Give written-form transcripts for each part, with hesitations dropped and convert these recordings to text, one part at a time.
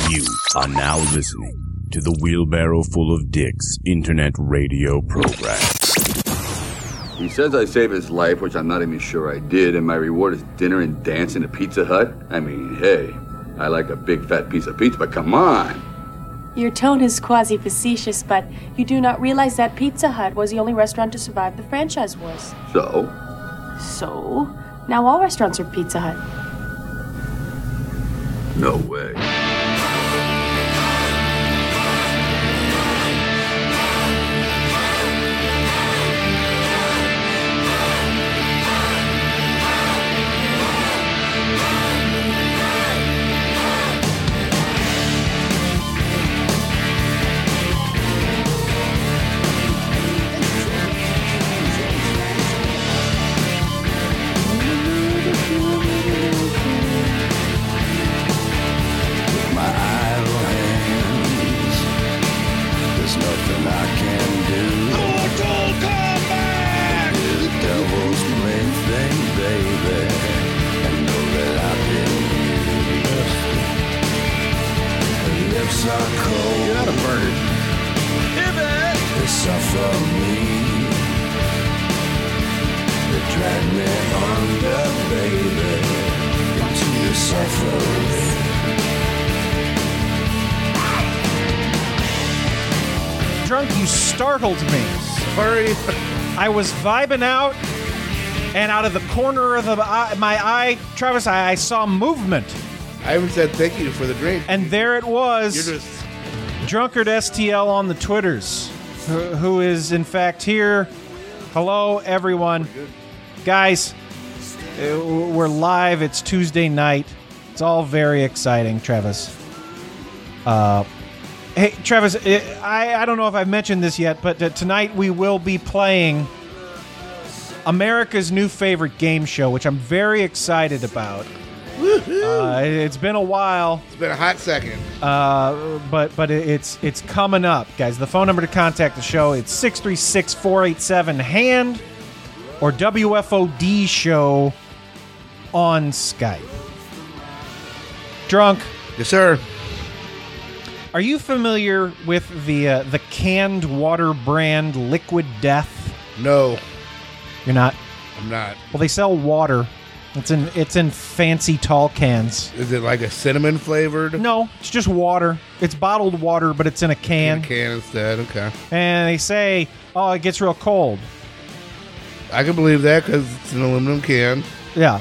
You are now listening to the Wheelbarrow Full of Dicks internet radio program. He says I saved his life, which I'm not even sure I did, and my reward is dinner and dance in a Pizza Hut? I mean, hey, I like a big fat piece of pizza, but come on! Your tone is quasi-facetious, but you do not realize that Pizza Hut was the only restaurant to survive the franchise wars. So? So? Now all restaurants are Pizza Hut. No way. Drunk, you startled me. Sorry. I was vibing out, and out of the corner of my eye, Travis, I saw movement. I haven't said thank you for the drink. And there it was. You're just... Drunkard STL on the Twitters, who is in fact here. Hello, everyone. Guys, we're live. It's Tuesday night. It's all very exciting, Travis. Hey, Travis, I don't know if I've mentioned this yet, but tonight we will be playing America's new favorite game show, which I'm very excited about. It's been a while. It's been a hot second. But it's coming up, guys. The phone number to contact the show, it's 636-487-HAND or WFOD show on Skype. Drunk. Yes, sir. Are you familiar with the canned water brand Liquid Death? No. You're not? I'm not. Well, they sell water. It's in fancy tall cans. Is it like a cinnamon flavored? No, it's just water. It's bottled water, but it's in a can. In a can instead, okay. And they say, oh, it gets real cold. I can believe that because it's an aluminum can. Yeah.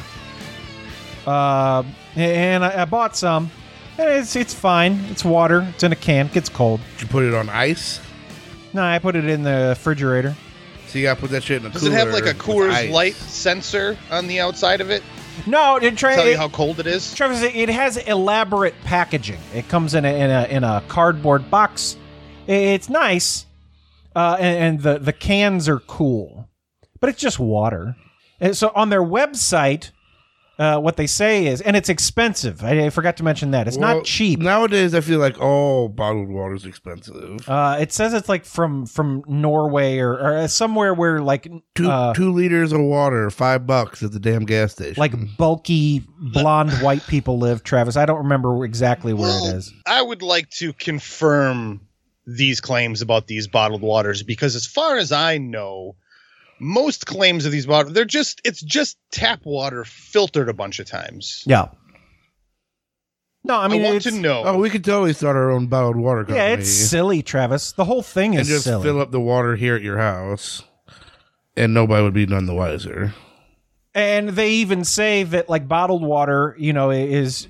And I bought some. It's fine. It's water. It's in a can. It gets cold. Did you put it on ice? No, I put it in the refrigerator. So you got to put that shit in a cooler. Does it have like a Coors Light sensor on the outside of it? No, tell you how cold it is. Travis, it has elaborate packaging. It comes in a cardboard box. It's nice, and the cans are cool, but it's just water. And so on their website, what they say is, and it's expensive. I forgot to mention that it's not cheap nowadays. I feel like all bottled water is expensive. It says it's like from Norway or somewhere where like 2 liters of water, $5 at the damn gas station. Like bulky blonde white people live. Travis, I don't remember exactly where it is. I would like to confirm these claims about these bottled waters because, as far as I know, most claims of these bottled, it's just tap water filtered a bunch of times. Yeah. No, I mean, I want to know. Oh, we could totally start our own bottled water company. Yeah, it's silly, Travis. The whole thing is silly. And just fill up the water here at your house, and nobody would be none the wiser. And they even say that, like, bottled water, is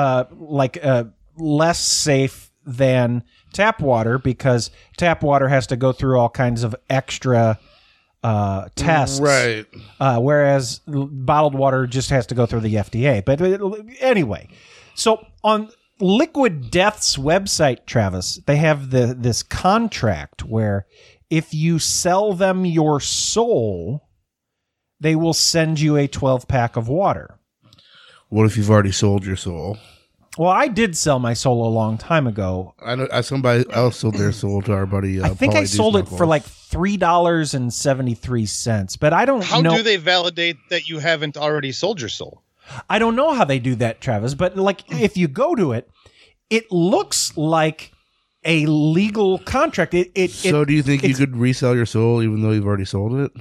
less safe than tap water because tap water has to go through all kinds of extra tests, right? Whereas bottled water just has to go through the FDA. But anyway, so on Liquid Death's website, Travis, they have this contract where if you sell them your soul, they will send you a 12-pack of water. What if you've already sold your soul? Well, I did sell my soul a long time ago. I know somebody else sold their soul to our buddy. I think I sold it for like $3.73, but I don't know. How do they validate that you haven't already sold your soul? I don't know how they do that, Travis, but like if you go to it, it looks like a legal contract. So do you think you could resell your soul even though you've already sold it?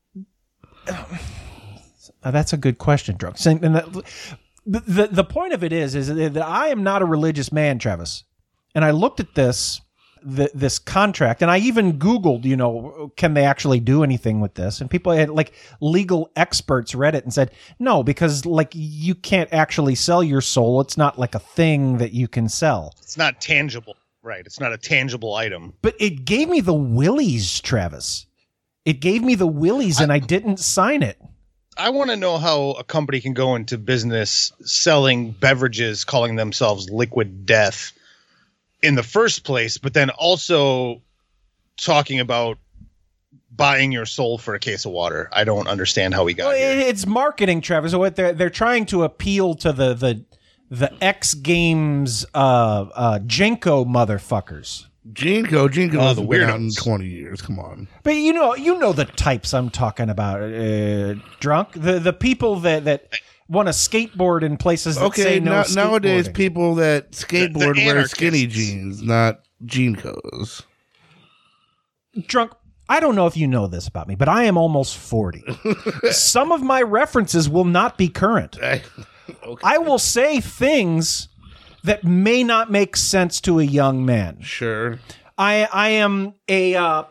That's a good question, Drunk. And the point of it is that I am not a religious man, Travis. And I looked at this contract, and I even Googled, can they actually do anything with this? And people had, like, legal experts read it and said, no, because, like, you can't actually sell your soul. It's not like a thing that you can sell. It's not tangible. Right. It's not a tangible item. But it gave me the willies, Travis. It gave me the willies, and I didn't sign it. I want to know how a company can go into business selling beverages, calling themselves Liquid Death in the first place, but then also talking about buying your soul for a case of water. I don't understand how we got here. It's marketing, Travis. So what they're trying to appeal to the X Games Jenko motherfuckers. Jinko has the been out in weirdos. 20 years. Come on. But you know the types I'm talking about, Drunk. The people that want to skateboard in places that say no skateboarding. Nowadays people that skateboard The wear skinny anarchists. jeans, not Jinkos. Drunk, I don't know if you know this about me, but I am almost 40. Some of my references will not be current. I will say things that may not make sense to a young man. Sure. I am a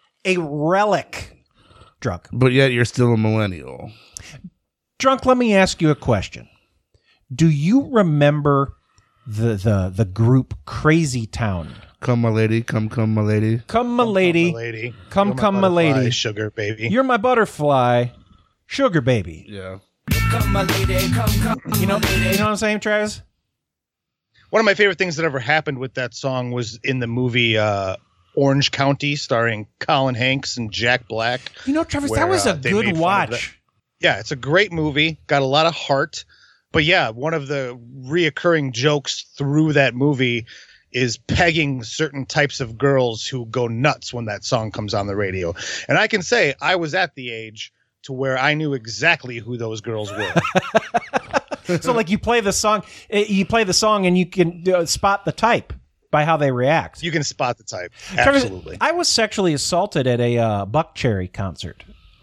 relic, Drunk. But yet you're still a millennial. Drunk, let me ask you a question. Do you remember the group Crazy Town? Come, my lady. Come, my lady. Come, my lady. Come, You're my lady. butterfly, sugar baby. You're my butterfly, sugar baby. Yeah. Come, my lady, come. You know what I'm saying, Travis? One of my favorite things that ever happened with that song was in the movie Orange County, starring Colin Hanks and Jack Black. You know, Travis, where, that was a they made good fun of watch. Yeah, it's a great movie. Got a lot of heart. But yeah, one of the reoccurring jokes through that movie is pegging certain types of girls who go nuts when that song comes on the radio. And I can say I was at the age to where I knew exactly who those girls were. So, like, you play the song, and you can spot the type by how they react. You can spot the type. Travis, Absolutely. I was sexually assaulted at a Buck Cherry concert.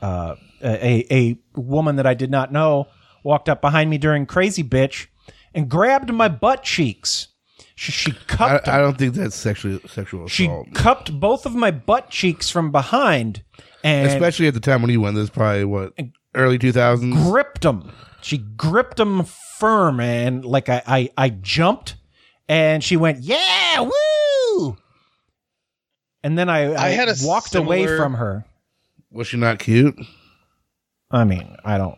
A woman that I did not know walked up behind me during Crazy Bitch and grabbed my butt cheeks. She cupped. I don't think that's sexual She assault. cupped both of my butt cheeks from behind, and Especially at the time when you went. This is probably what, early 2000s. gripped them. She gripped them firm, and like I jumped, and she went, "Yeah, woo!" And then I had a walked away similar- from her. Was she not cute? I mean,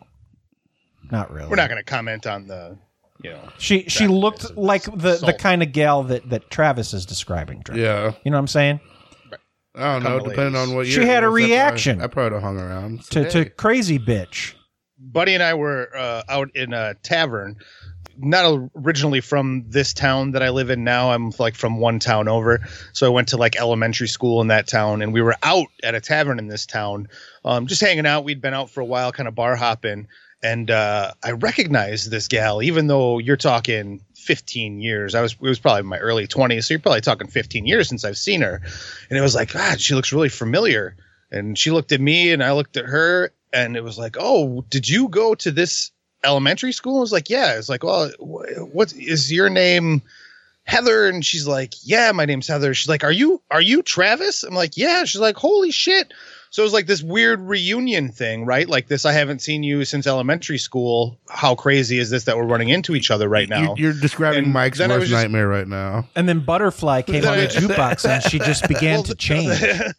not really. We're not going to comment on the, She looked like the assault. kind of gal that Travis is describing. Drew. Yeah. You know what I'm saying? I don't know. Come, Depending ladies. on what year. She had it a was, reaction. I probably would have hung around. So, To hey. Crazy Bitch. Buddy and I were out in a tavern, not originally from this town that I live in now. I'm like from one town over. So I went to like elementary school in that town, and we were out at a tavern in this town, just hanging out. We'd been out for a while, kind of bar hopping. And I recognized this gal, even though you're talking 15 years. It was probably in my early 20s. So you're probably talking 15 years since I've seen her. And it was like, God, she looks really familiar. And she looked at me and I looked at her, and it was like, oh, did you go to this elementary school? I was like, yeah. It's like, well, what is your name? Heather. And she's like, yeah, my name's Heather. She's like, are you Travis? I'm like, yeah. She's like, holy shit. So it was like this weird reunion thing, right? Like this, I haven't seen you since elementary school. How crazy is this that we're running into each other right now? You're describing And Mike's then I worst was just- nightmare right now. And then Butterfly came on the jukebox, and she just began to change.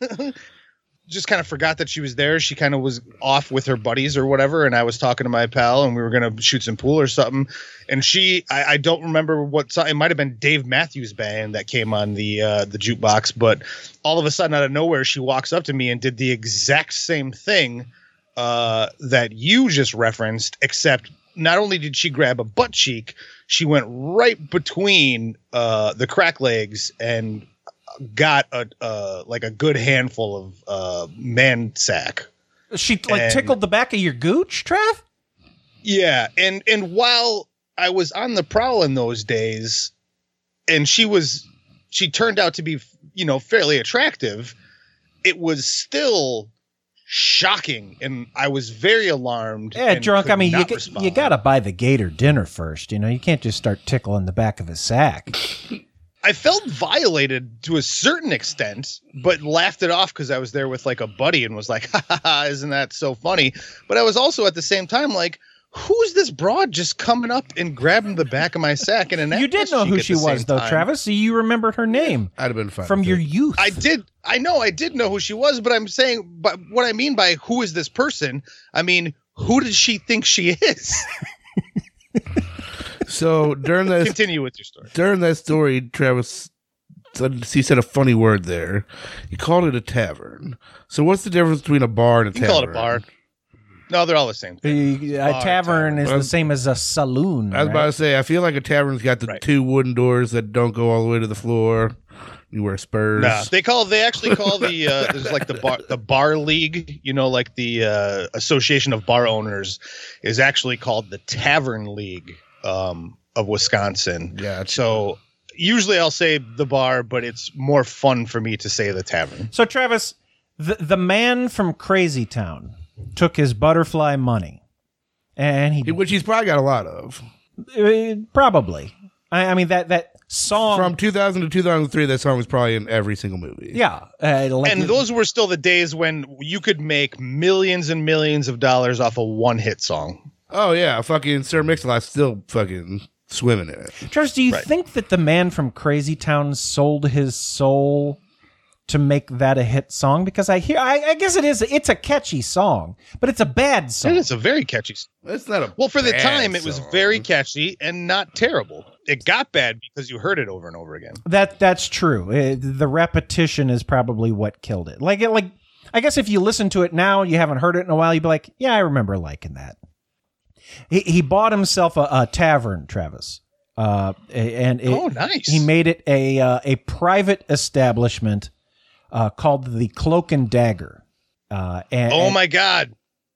Just kind of forgot that she was there. She kind of was off with her buddies or whatever. And I was talking to my pal, and we were going to shoot some pool or something. And I don't remember what song. It might have been Dave Matthews Band that came on the jukebox. But all of a sudden, out of nowhere, she walks up to me and did the exact same thing that you just referenced, except not only did she grab a butt cheek, she went right between the crack legs and got a good handful of man sack. She And- tickled the back of your gooch, Trav? Yeah, and while I was on the prowl in those days, and she turned out to be, fairly attractive, it was still shocking, and I was very alarmed. Yeah, drunk. I mean, respond. you got to buy the gator dinner first. You can't just start tickling the back of his sack. I felt violated to a certain extent, but laughed it off because I was there with like a buddy and was like, ha, ha, ha, isn't that so funny? But I was also at the same time like, who's this broad just coming up and grabbing the back of my sack? And you did know who she was, though, Travis. So you remembered her name. I'd have been fine from your youth. I did. I know I did know who she was, but I'm saying, but what I mean by who is this person? I mean, who does she think she is? So during that, continue with your story. During that story, Travis said a funny word there. He called it a tavern. So what's the difference between a bar and a tavern? Call it a bar. No, they're all the same. A tavern is the same as a saloon. I was about to say, I feel like a tavern's got the two wooden doors that don't go all the way to the floor. You wear spurs. Nah, they actually call the there's like the bar league, like the Association of Bar Owners is actually called the Tavern League of Wisconsin. Yeah. So usually I'll say the bar, but it's more fun for me to say the tavern. So Travis, the man from Crazy Town took his butterfly money, and which he's probably got a lot of. Probably. I mean that song from 2000 to 2003. That song was probably in every single movie. Yeah, and those were still the days when you could make millions and millions of dollars off a one-hit song. Oh yeah, fucking Sir Mix-a-Lot's still fucking swimming in it. Travis, do you think that the man from Crazy Town sold his soul to make that a hit song? Because I guess it's a catchy song, but it's a bad song. It is a very catchy song. It's not a well, for the time, it song. was very catchy and not terrible. It got bad because you heard it over and over again. That's true. The repetition is probably what killed it. Like I guess if you listen to it now, you haven't heard it in a while, you'd be like, yeah, I remember liking that. He bought himself a tavern, Travis. Nice. He made it a private establishment called the Cloak and Dagger. My God.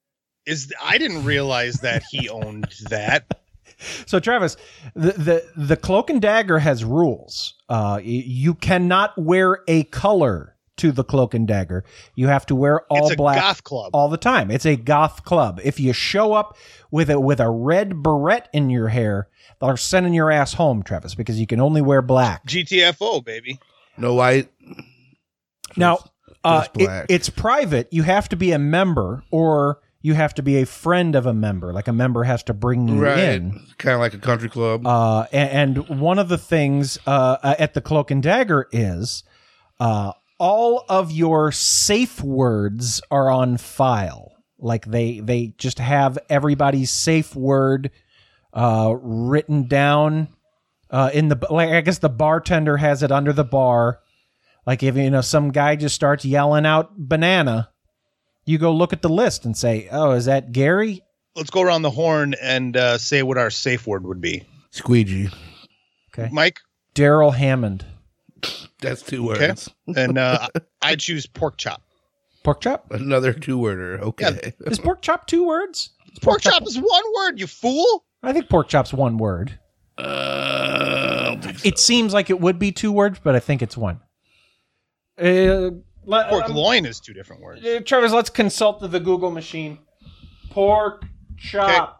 I didn't realize that he owned that. So Travis, the Cloak and Dagger has rules. You cannot wear a color to the Cloak and Dagger. You have to wear all black goth club all the time. It's a goth club. If you show up with a red beret in your hair, they're sending your ass home, Travis, because you can only wear black. GTFO, baby. No white. Now, it's private. You have to be a member, or you have to be a friend of a member. Like a member has to bring you in. Kind of like a country club. And one of the things at the Cloak and Dagger is all of your safe words are on file. Like they just have everybody's safe word written down in the, like, I guess the bartender has it under the bar. Like if some guy just starts yelling out banana, you go look at the list and say, oh, is that Gary? Let's go around the horn and say what our safe word would be. Squeegee. Okay. Mike? Daryl Hammond. That's 2 words. Okay. And I choose pork chop. Pork chop? Another 2-worder. Okay. Yeah. Is pork chop 2 words? Pork chop is 1 word, you fool. I think pork chop's 1 word. I don't think so. It seems like it would be 2 words, but I think it's 1. Pork loin is 2 different words. Travis, let's consult the Google machine. Pork chop.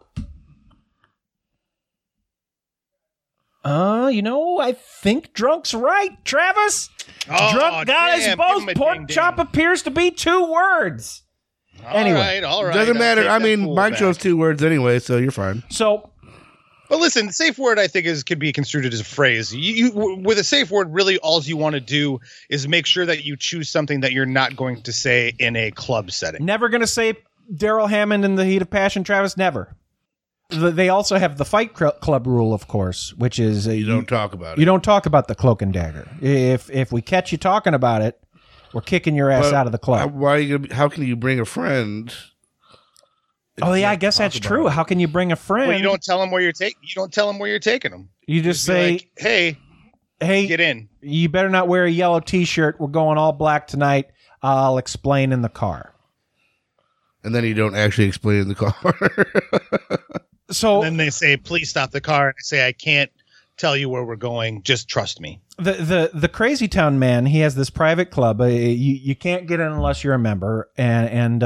I think Drunk's right, Travis. Drunk got us both. Pork chop appears to be 2 words. Anyway, all right. Doesn't matter. I mean, mine chose 2 words anyway, so you're fine. But listen, the safe word I think could be construed as a phrase. You with a safe word, really all you want to do is make sure that you choose something that you're not going to say in a club setting. Never going to say Daryl Hammond in the heat of passion, Travis. Never. They also have the Fight Club rule, of course, which is you don't talk about it. You don't talk about the Cloak and Dagger. If we catch you talking about it, we're kicking your ass out of the club. How can you bring a friend? Oh yeah, I guess that's true. How can you bring a friend? Well, you don't tell them where you're taking. You don't tell them where you're taking them. You just say, like, "Hey, get in." You better not wear a yellow T-shirt. We're going all black tonight. I'll explain in the car. And then you don't actually explain in the car. So and then they say, "Please stop the car." And I say, "I can't tell you where we're going. Just trust me. The Crazy Town man, he has this private club. You can't get in unless you're a member, and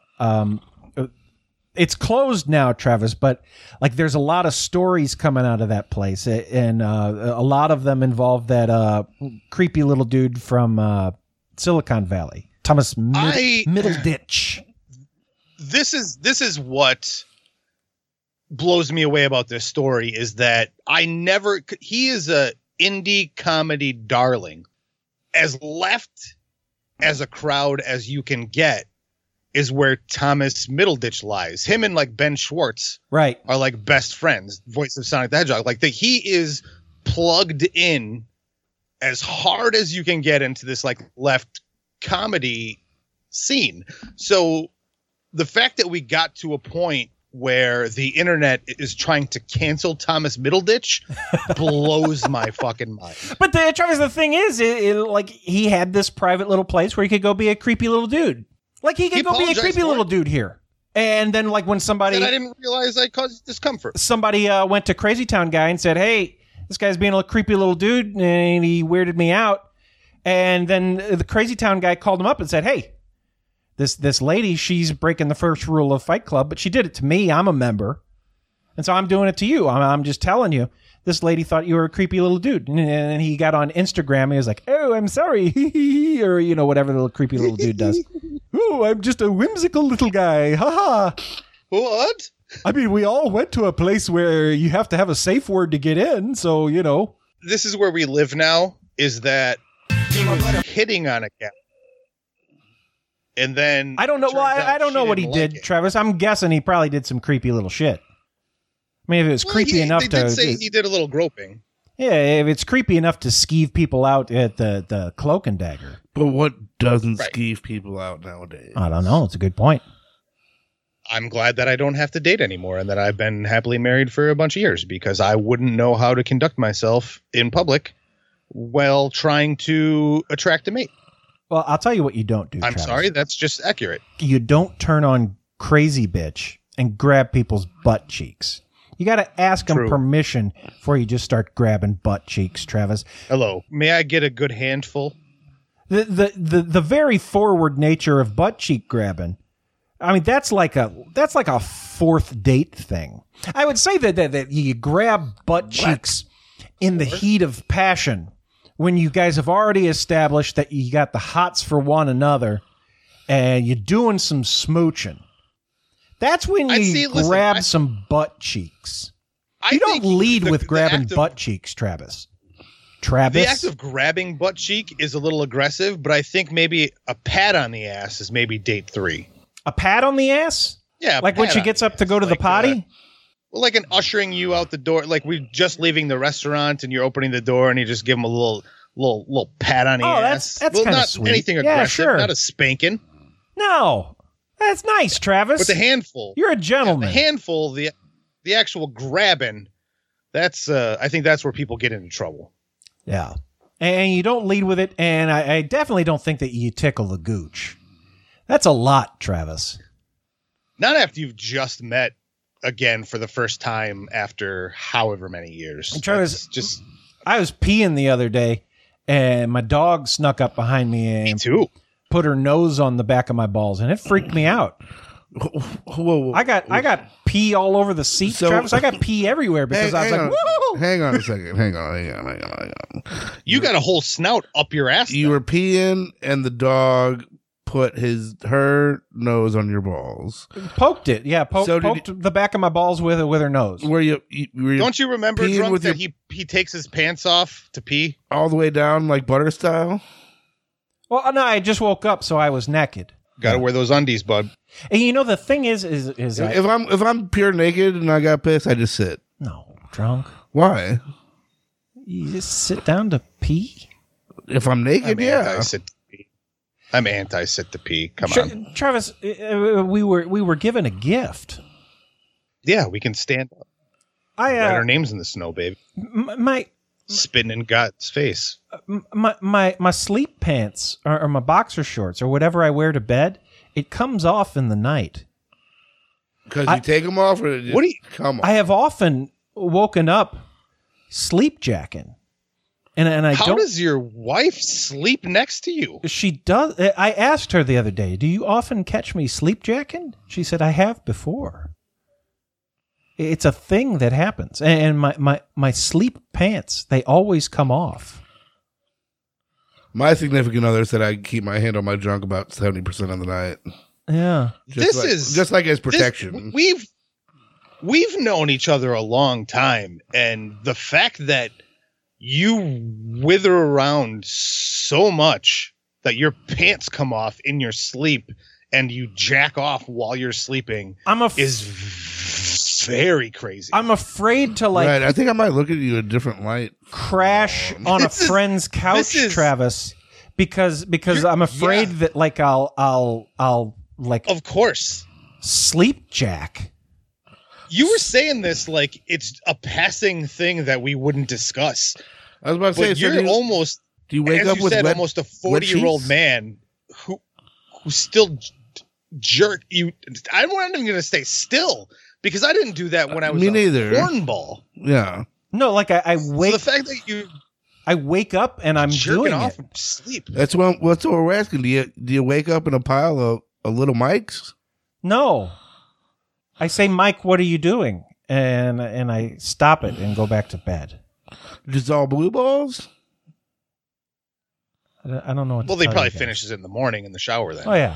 it's closed now, Travis. But like, there's a lot of stories coming out of that place, and a lot of them involve that creepy little dude from Silicon Valley, Thomas Middleditch. This is what blows me away about this story is that he is a indie comedy darling. As left as a crowd as you can get is where Thomas Middleditch lies. Him and like Ben Schwartz right are like best friends, voice of Sonic the Hedgehog. Like he is plugged in as hard as you can get into this like left comedy scene. So the fact that we got to a point where the internet is trying to cancel Thomas Middleditch blows my fucking mind. But Travis, the thing is, like, he had this private little place where he could go be a creepy little dude. Like, he could go be a creepy little dude here. And then, like, when somebody... And I didn't realize I caused discomfort. Somebody went to Crazy Town guy and said, hey, this guy's being a creepy little dude, and he weirded me out. And then the Crazy Town guy called him up and said, hey, this lady, she's breaking the first rule of Fight Club, but she did it to me. I'm a member. And so I'm doing it to you. I'm just telling you. This lady thought you were a creepy little dude. And he got on Instagram and he was like, oh, I'm sorry. Or, whatever the little creepy little dude does. Oh, I'm just a whimsical little guy. Ha ha. What? I mean, we all went to a place where you have to have a safe word to get in. So, This is where we live now, is that he was hitting on a cat. And then I don't know. Well, I don't know what he did, Travis. I'm guessing he probably did some creepy little shit. I mean, if it was creepy enough they did say he did a little groping. Yeah, if it's creepy enough to skeeve people out at the Cloak and Dagger. But what doesn't skeeve people out nowadays? I don't know. It's a good point. I'm glad that I don't have to date anymore and that I've been happily married for a bunch of years, because I wouldn't know how to conduct myself in public while trying to attract a mate. Well, I'll tell you what you don't do, I'm Travis. sorry, that's just accurate. You don't turn on Crazy Bitch and grab people's butt cheeks. You got to ask them permission before you just start grabbing butt cheeks, Travis. Hello. May I get a good handful? The very forward nature of butt cheek grabbing, I mean, that's like a fourth date thing. I would say that you grab butt cheeks in the heat of passion, when you guys have already established that you got the hots for one another and you're doing some smooching. That's when you grab some butt cheeks. You don't lead with grabbing butt cheeks, Travis. The act of grabbing butt cheek is a little aggressive, but I think maybe a pat on the ass is maybe date 3. A pat on the ass? Yeah. Like when she gets up to go to the potty? Well, like an ushering you out the door, like we're just leaving the restaurant and you're opening the door and you just give them a little pat on the ass. That's kind of sweet. Anything aggressive, not a spanking. No, that's nice, Travis. But the handful, you're a gentleman. The handful, the actual grabbing, that's I think that's where people get into trouble. Yeah, and you don't lead with it, and I definitely don't think that you tickle the gooch. That's a lot, Travis. Not after you've just met again for the first time after however many years. And Travis, I was peeing the other day, and my dog snuck up behind me and put her nose on the back of my balls, and it freaked me out. Whoa. I got pee all over the seat, Travis. I got pee everywhere because I was like, woo! Hang on a second. Hang on. You got a whole snout up your ass. You were peeing, and the dog put her nose on your balls. Poked it. Yeah, poked the back of my balls with her nose. Don't you remember, Drunk, that he takes his pants off to pee? All the way down like butter style? Well, no, I just woke up, so I was naked. Got to wear those undies, bud. And the thing is if I'm pure naked and I got pissed, I just sit. No, Drunk. Why? You just sit down to pee? If I'm naked, I'm anti-sit to pee. Come on, Travis. We were given a gift. Yeah, we can stand up. Write our names in the snow, baby. My spitting in God's face. My sleep pants or my boxer shorts or whatever I wear to bed, it comes off in the night. Because you take them off, or come on. I have often woken up sleepjacking. And I How don't. does your wife sleep next to you? She does. I asked her the other day, do you often catch me sleepjacking? She said, I have before. It's a thing that happens. And my sleep pants, they always come off. My significant other said I keep my hand on my junk about 70% of the night. Yeah. Just like as protection. We've known each other a long time, and the fact that you wither around so much that your pants come off in your sleep and you jack off while you're sleeping is very crazy. I'm afraid to right, I think I might look at you in a different light. Crash on a friend's couch, Travis, because I'm afraid that like I'll like of course sleepjack. You were saying this like it's a passing thing that we wouldn't discuss. I was about to say, but you're almost. Do you wake as up you with said, wet, almost a 40-year-old man who still jerk you? I'm not even going to say still because I didn't do that when I was a cornball. Yeah. No, like I wake. So the fact that I wake up and I'm jerking doing off it. and sleep. That's what we're asking. Do you wake up in a pile of little mics? No. I say, Mike, what are you doing? And I stop it and go back to bed. Just all blue balls? I don't know what to Well, they tell probably you guys. finishes in the morning in the shower then. Oh, yeah.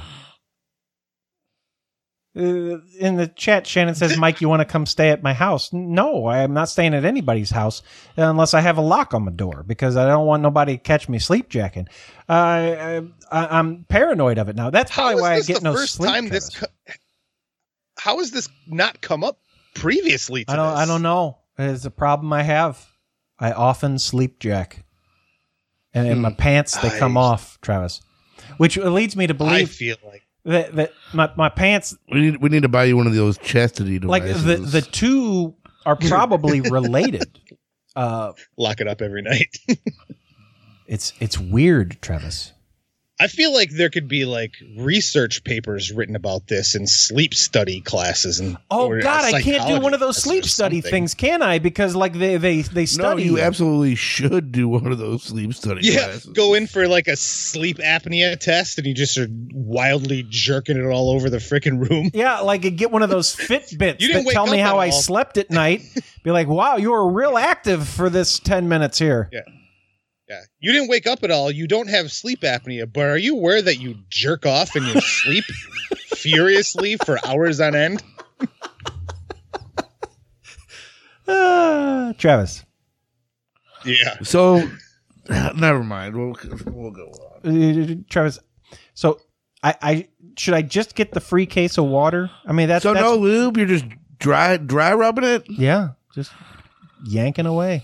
In the chat, Shannon says, Mike, you want to come stay at my house? No, I'm not staying at anybody's house unless I have a lock on my door because I don't want nobody to catch me sleepjacking. I'm paranoid of it now. That's probably why I get no sleep. How has this not come up previously to I don't know. It's a problem I have. I often sleepjack. And in my pants, they come off, Travis. Which leads me to believe I feel like that my pants... We need to buy you one of those chastity devices. Like the two are probably related. Lock it up every night. It's weird, Travis. I feel like there could be like research papers written about this in sleep study classes and I can't do one of those sleep study things, can I? Because like they study. No, you absolutely should do one of those sleep study classes. Go in for like a sleep apnea test and you just are wildly jerking it all over the freaking room. Yeah, like get one of those Fitbits that tell me how I slept at night. Be like, wow, you were real active for this 10 minutes here. Yeah. Yeah, you didn't wake up at all. You don't have sleep apnea, but are you aware that you jerk off in your sleep furiously for hours on end? Travis. Yeah. So, never mind. We'll go on. Travis. So, I should I just get the free case of water? I mean, that's no lube. You're just dry rubbing it. Yeah, just yanking away.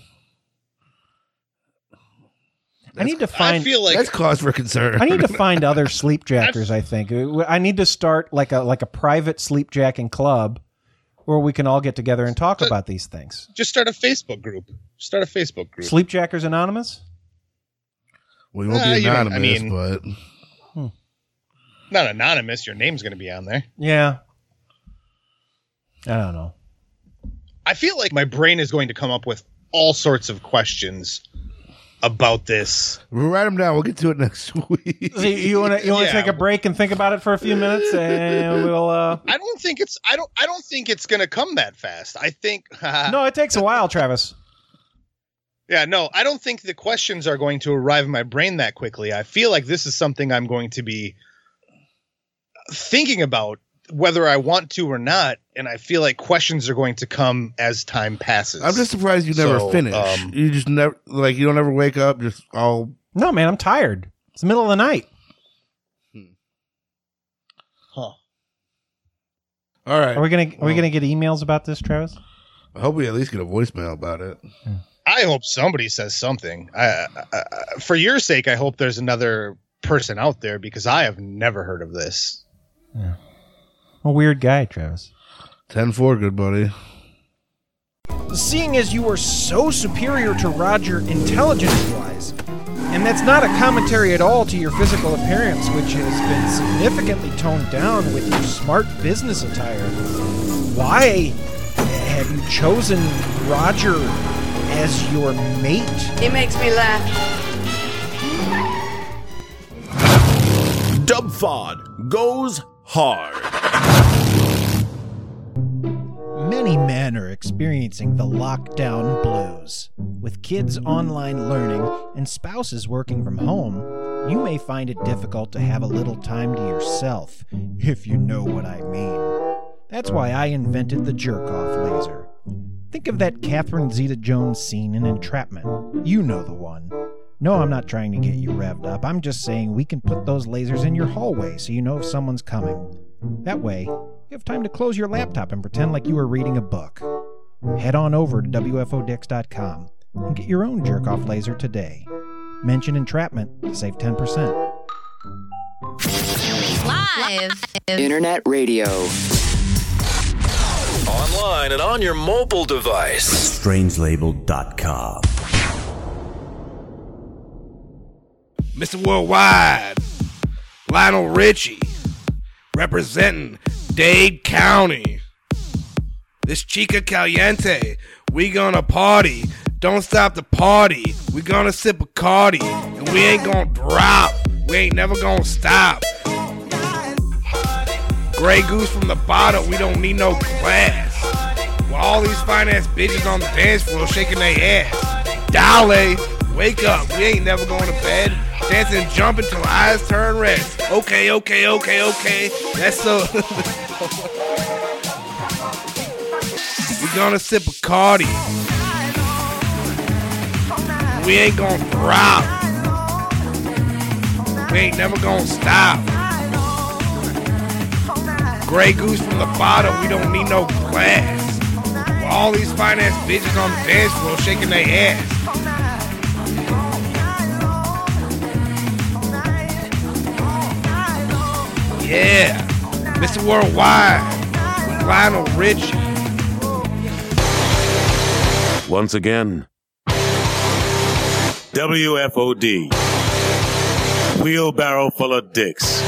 I need to find. I feel like that's cause for concern. I need to find other sleepjackers. I think I need to start like a private sleepjacking club where we can all get together and talk about these things. Just start a Facebook group. Sleepjackers Anonymous. We won't be anonymous, but not anonymous. Your name's going to be on there. Yeah. I don't know. I feel like my brain is going to come up with all sorts of questions about this. We'll write them down. We'll get to it next week. So you want to take a break and think about it for a few minutes, and we'll. I don't think it's going to come that fast. I think no, it takes a while, Travis. Yeah, no, I don't think the questions are going to arrive in my brain that quickly. I feel like this is something I'm going to be thinking about whether I want to or not, and I feel like questions are going to come as time passes. I'm just surprised you never finish. You just never you don't ever wake up just all. No, man, I'm tired. It's the middle of the night. Huh. All right. Are we gonna get emails about this, Travis? I hope we at least get a voicemail about it. I hope somebody says something. For your sake, I hope there's another person out there because I have never heard of this. Yeah. A weird guy, Travis. 10-4, good buddy. Seeing as you are so superior to Roger intelligence-wise, and that's not a commentary at all to your physical appearance, which has been significantly toned down with your smart business attire, why have you chosen Roger as your mate? He makes me laugh. Dubfod goes hard. Many men are experiencing the lockdown blues. With kids online learning and spouses working from home, you may find it difficult to have a little time to yourself, if you know what I mean. That's why I invented the jerk-off laser. Think of that Catherine Zeta-Jones scene in Entrapment. You know the one. No, I'm not trying to get you revved up. I'm just saying we can put those lasers in your hallway so you know if someone's coming. That way, you have time to close your laptop and pretend like you were reading a book. Head on over to WFODix.com and get your own jerk-off laser today. Mention Entrapment to save 10%. Live. Internet radio. Online and on your mobile device. Strangelabel.com. Mr. Worldwide, Lionel Richie, representing Dade County. This Chica Caliente, we gonna party. Don't stop the party. We gonna sip Bacardi, and we ain't gonna drop. We ain't never gonna stop. Grey Goose from the bottom, we don't need no glass. While all these fine-ass bitches on the dance floor shaking their ass. Dale, wake up, we ain't never going to bed. Dancing and jumping till eyes turn red. Okay. That's so... We gonna sip Bacardi. We ain't gonna drop. We ain't never gonna stop. Grey Goose from the bottom, we don't need no glass. While all these fine-ass bitches on the dance floor shaking their ass. Yeah, Mr. Worldwide, with Lionel Richie. Once again, WFOD, wheelbarrow full of dicks.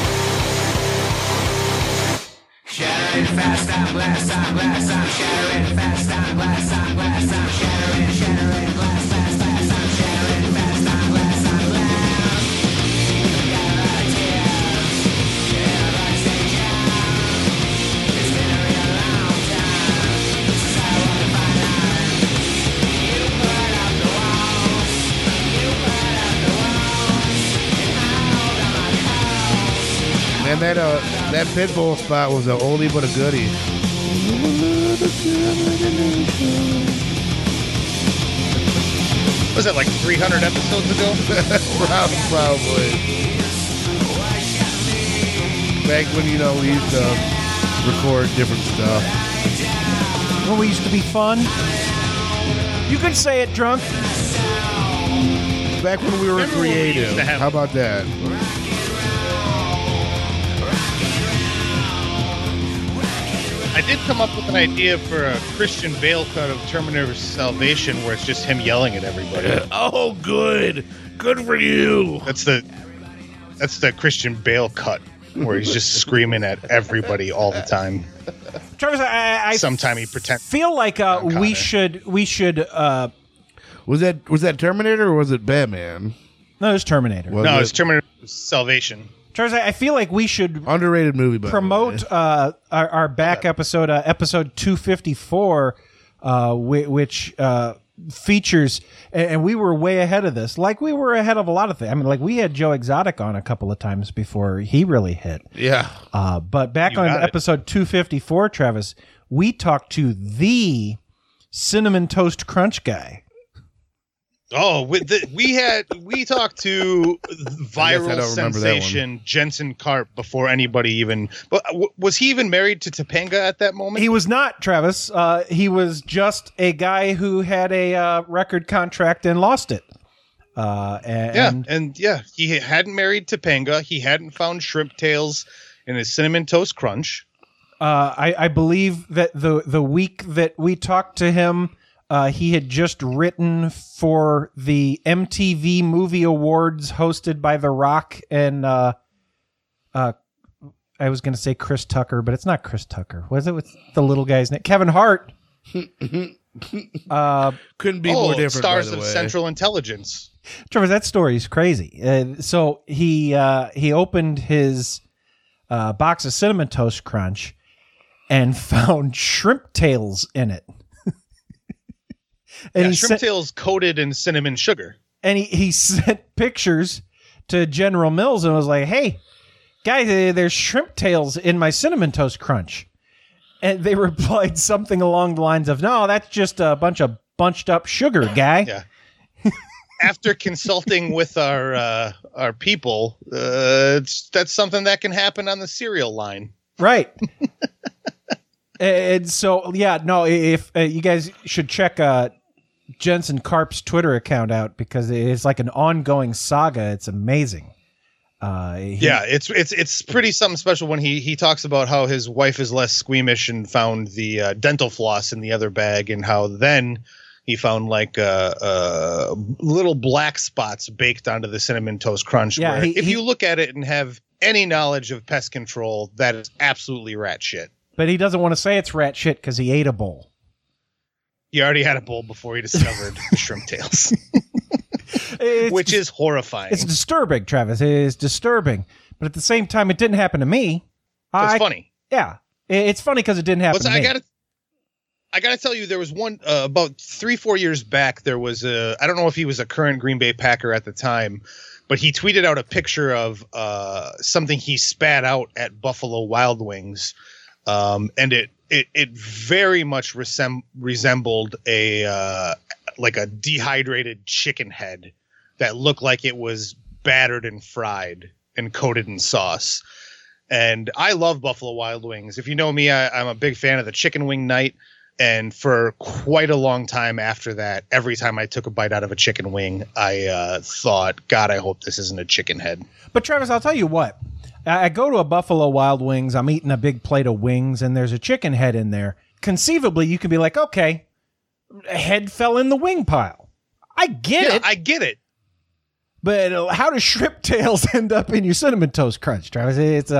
Shattering fast, I'm glass, I'm shattering fast, I'm glass, I'm shattering glass, fast, I'm shattering fast, I'm glass, Got a lot of tears, yeah, backstage out. It's been a real long time since I won the final. You put up the walls, and I hold on my house. Man, that Pitbull spot was an oldie but a goodie. Was it like 300 episodes ago? Probably. Back when, we used to record different stuff. When we used to be fun? You could say it drunk. Back when we were creative. How about that? I did come up with an idea for a Christian Bale cut of Terminator Salvation where it's just him yelling at everybody. Oh, good. Good for you. That's the Christian Bale cut where he's just screaming at everybody all the time. Travis, I sometime he pretends. Feel like we should. Was that Terminator or was it Batman? No, it was Terminator. It's Terminator Salvation. Charles, I feel like we should underrated movie. Promote our back episode, episode 254, which features, and we were way ahead of this. Like we were ahead of a lot of things. I mean, like we had Joe Exotic on a couple of times before he really hit. Yeah. But back on episode 254, Travis, we talked to the Cinnamon Toast Crunch guy. Oh, we talked to viral sensation Jensen Karp before anybody even. But was he even married to Topanga at that moment? He was not, Travis. He was just a guy who had a record contract and lost it. He hadn't married Topanga. He hadn't found shrimp tails in his Cinnamon Toast Crunch. I believe that the week that we talked to him, he had just written for the MTV Movie Awards hosted by The Rock and I was going to say Chris Tucker, but it's not Chris Tucker. Was it with the little guy's name? Kevin Hart. Couldn't be more different. Stars by the of way. Central Intelligence. Trevor, that story is crazy. So he opened his box of Cinnamon Toast Crunch and found shrimp tails in it. And Shrimp tails coated in cinnamon sugar. And he sent pictures to General Mills and was like, "Hey, guys, there's shrimp tails in my Cinnamon Toast Crunch." And they replied something along the lines of, "No, that's just a bunch of bunched up sugar, guy." Yeah. After consulting with our people, that's something that can happen on the cereal line. Right. And so, yeah, no, if you guys should check Jensen Karp's Twitter account out because it's like an ongoing saga. It's amazing. It's pretty something special when he talks about how his wife is less squeamish and found the dental floss in the other bag, and how then he found like little black spots baked onto the Cinnamon Toast Crunch. Yeah, where if you look at it and have any knowledge of pest control, that is absolutely rat shit. But he doesn't want to say it's rat shit because he ate a bowl. He already had a bowl before he discovered the shrimp tails. Which is horrifying. It's disturbing, Travis. It is disturbing. But at the same time, it didn't happen to me. It's funny. Yeah. It's funny because it didn't happen to me. I got to tell you, there was one about 3-4 years back. There was I don't know if he was a current Green Bay Packer at the time, but he tweeted out a picture of something he spat out at Buffalo Wild Wings. And it very much resembled a dehydrated chicken head that looked like it was battered and fried and coated in sauce. And I love Buffalo Wild Wings. If you know me, I'm a big fan of the chicken wing night. And for quite a long time after that, every time I took a bite out of a chicken wing, I thought, God, I hope this isn't a chicken head. But Travis, I'll tell you what. I go to a Buffalo Wild Wings, I'm eating a big plate of wings, and there's a chicken head in there. Conceivably, you can be like, okay, a head fell in the wing pile. I get it. I get it. But how do shrimp tails end up in your Cinnamon Toast Crunch, Travis? It's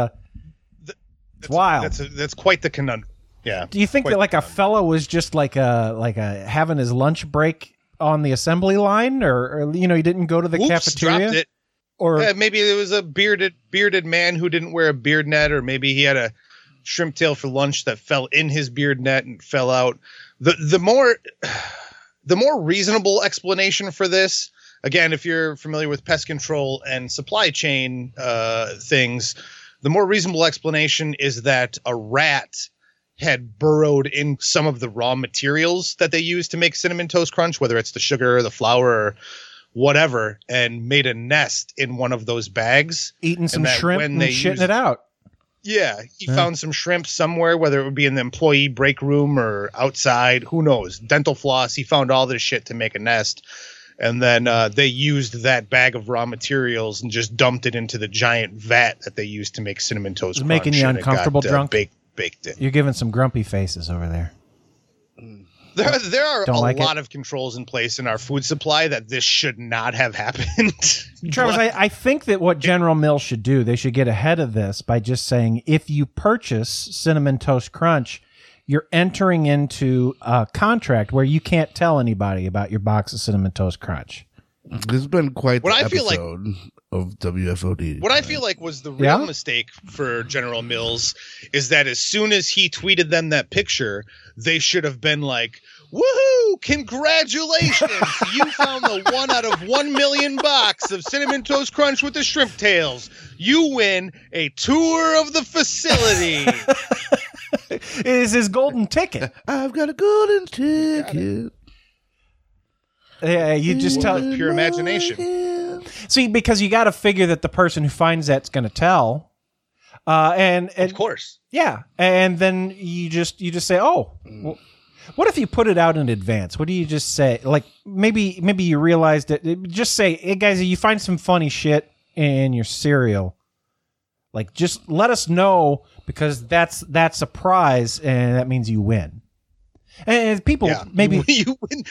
wild. That's quite the conundrum. Yeah. Do you think that like a fella was just like a having his lunch break on the assembly line, or he didn't go to the cafeteria? Dropped it. Or maybe there was a bearded man who didn't wear a beard net, or maybe he had a shrimp tail for lunch that fell in his beard net and fell out. The more reasonable explanation for this, again, if you're familiar with pest control and supply chain things, the more reasonable explanation is that a rat had burrowed in some of the raw materials that they use to make Cinnamon Toast Crunch, whether it's the sugar or the flour or whatever, and made a nest in one of those bags. Eating some shrimp and shitting it out. Yeah, he found some shrimp somewhere, whether it would be in the employee break room or outside, who knows. Dental floss, he found all this shit to make a nest. And then they used that bag of raw materials and just dumped it into the giant vat that they used to make Cinnamon Toast Crunch. Making you uncomfortable, drunk? Baked in. You're giving some grumpy faces over there. There are a lot of controls in place in our food supply that this should not have happened. Travis, I think that what General Mills should do, they should get ahead of this by just saying, if you purchase Cinnamon Toast Crunch, you're entering into a contract where you can't tell anybody about your box of Cinnamon Toast Crunch. This has been quite the episode of WFOD. What I feel like was the real mistake for General Mills is that as soon as he tweeted them that picture, they should have been like, woohoo, congratulations. You found the 1 out of 1 million box of Cinnamon Toast Crunch with the shrimp tails. You win a tour of the facility. It is his golden ticket. I've got a golden ticket. Yeah, you just tell pure imagination. See, because you got to figure that the person who finds that's going to tell, and of course, yeah, and then you just say, oh, well, what if you put it out in advance? What do you just say? Like maybe you realize that. Just say, hey guys, if you find some funny shit in your cereal, like just let us know because that's a prize and that means you win. And people maybe you win.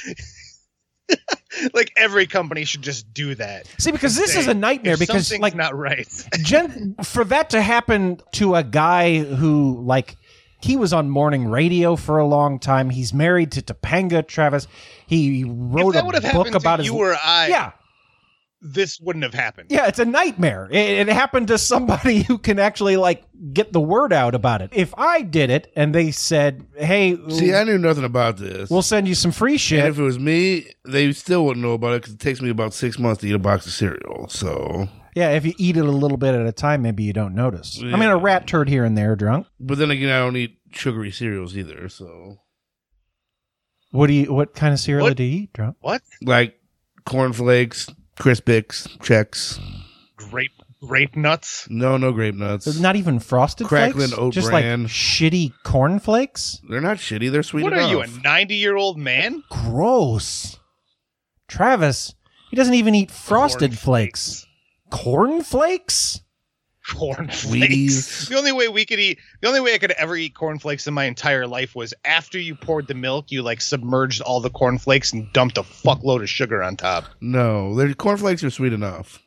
Like every company should just do that. See, because this is a nightmare because like not right. for that to happen to a guy who like He was on morning radio for a long time. He's married to Topanga, Travis. He wrote If that a would have book happened about to his... you or I, Yeah. this wouldn't have happened. Yeah, it's a nightmare. It happened to somebody who can actually like get the word out about it. If I did it and they said, "Hey, See, I knew nothing about this. we'll send you some free And shit," if it was me, they still wouldn't know about it because it takes me about 6 months to eat a box of cereal. So, yeah, if you eat it a little bit at a time, maybe you don't notice. I mean, a rat turd here and there, drunk. but then again, I don't eat sugary cereals either. So, What kind of cereal What? do you eat, drunk? What? like cornflakes, Crispix, Chex. Grape nuts? No grape nuts. Not even Frosted Cracklin' Flakes? Oat Just Bran. like shitty cornflakes? They're not shitty. They're sweet What enough. are you, a 90-year-old man? Gross. Travis, he doesn't even eat Frosted Flakes. Cornflakes? Cornflakes. Wheaties. The only way I could ever eat cornflakes in my entire life was after you poured the milk, you like submerged all the cornflakes and dumped a fuckload of sugar on top. No, their cornflakes are sweet enough.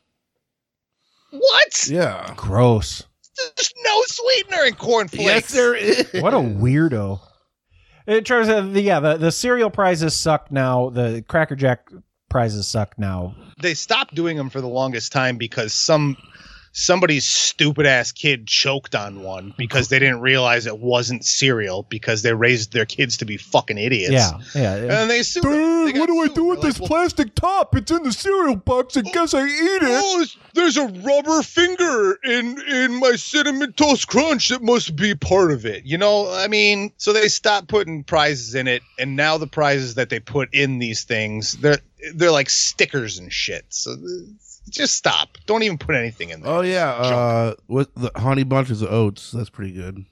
What? Yeah. Gross. There's no sweetener in cornflakes. Yes, there is. What a weirdo. Travis, the cereal prizes suck now. The Cracker Jack prizes suck now. They stopped doing them for the longest time because somebody's stupid ass kid choked on one because they didn't realize it wasn't cereal because they raised their kids to be fucking idiots. Yeah. And they sued. Dad, what do I do with this plastic top? It's in the cereal box. I guess I eat it. Oh, there's a rubber finger in my Cinnamon Toast Crunch that must be part of it. You know, I mean, so they stopped putting prizes in it, and now the prizes that they put in these things, they're like stickers and shit. So just stop. Don't even put anything in there. Oh yeah, with the honey bunches of oats. That's pretty good.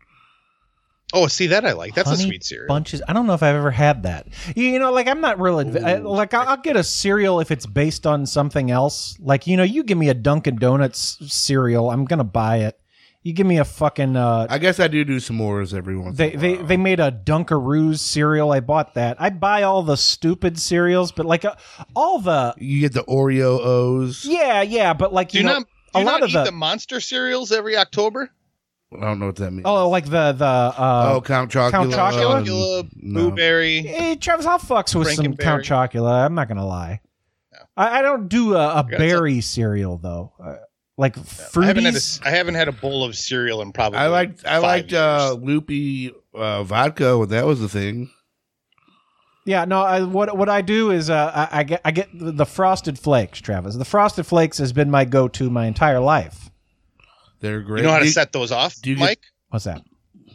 Oh, see, that I like. That's Honey a sweet cereal. Bunches. I don't know if I've ever had that. You know, like I'm not real. I'll get a cereal if it's based on something else. Like, you know, you give me a Dunkin' Donuts cereal, I'm gonna buy it. You give me a fucking. I guess I do s'mores every once. They made a Dunkaroos cereal. I bought that. I buy all the stupid cereals, but like all the. You get the Oreo O's. Yeah, but like Do you not of eat the monster cereals every October? I don't know what that means. Oh, like the Count Chocula. Count Chocula? Chocula, No. Blueberry. Hey, Travis, I'll fucks with some Frankenberry. Count Chocula. I'm not gonna lie. I don't do a gotta berry cereal though. Like fruities. I haven't had a bowl of cereal in probably. I liked 5 years. loopy vodka when that was the thing. Yeah, no. What I do is I get the Frosted Flakes, Travis. The Frosted Flakes has been my go-to my entire life. They're great. You know how to set those off, Mike? What's that?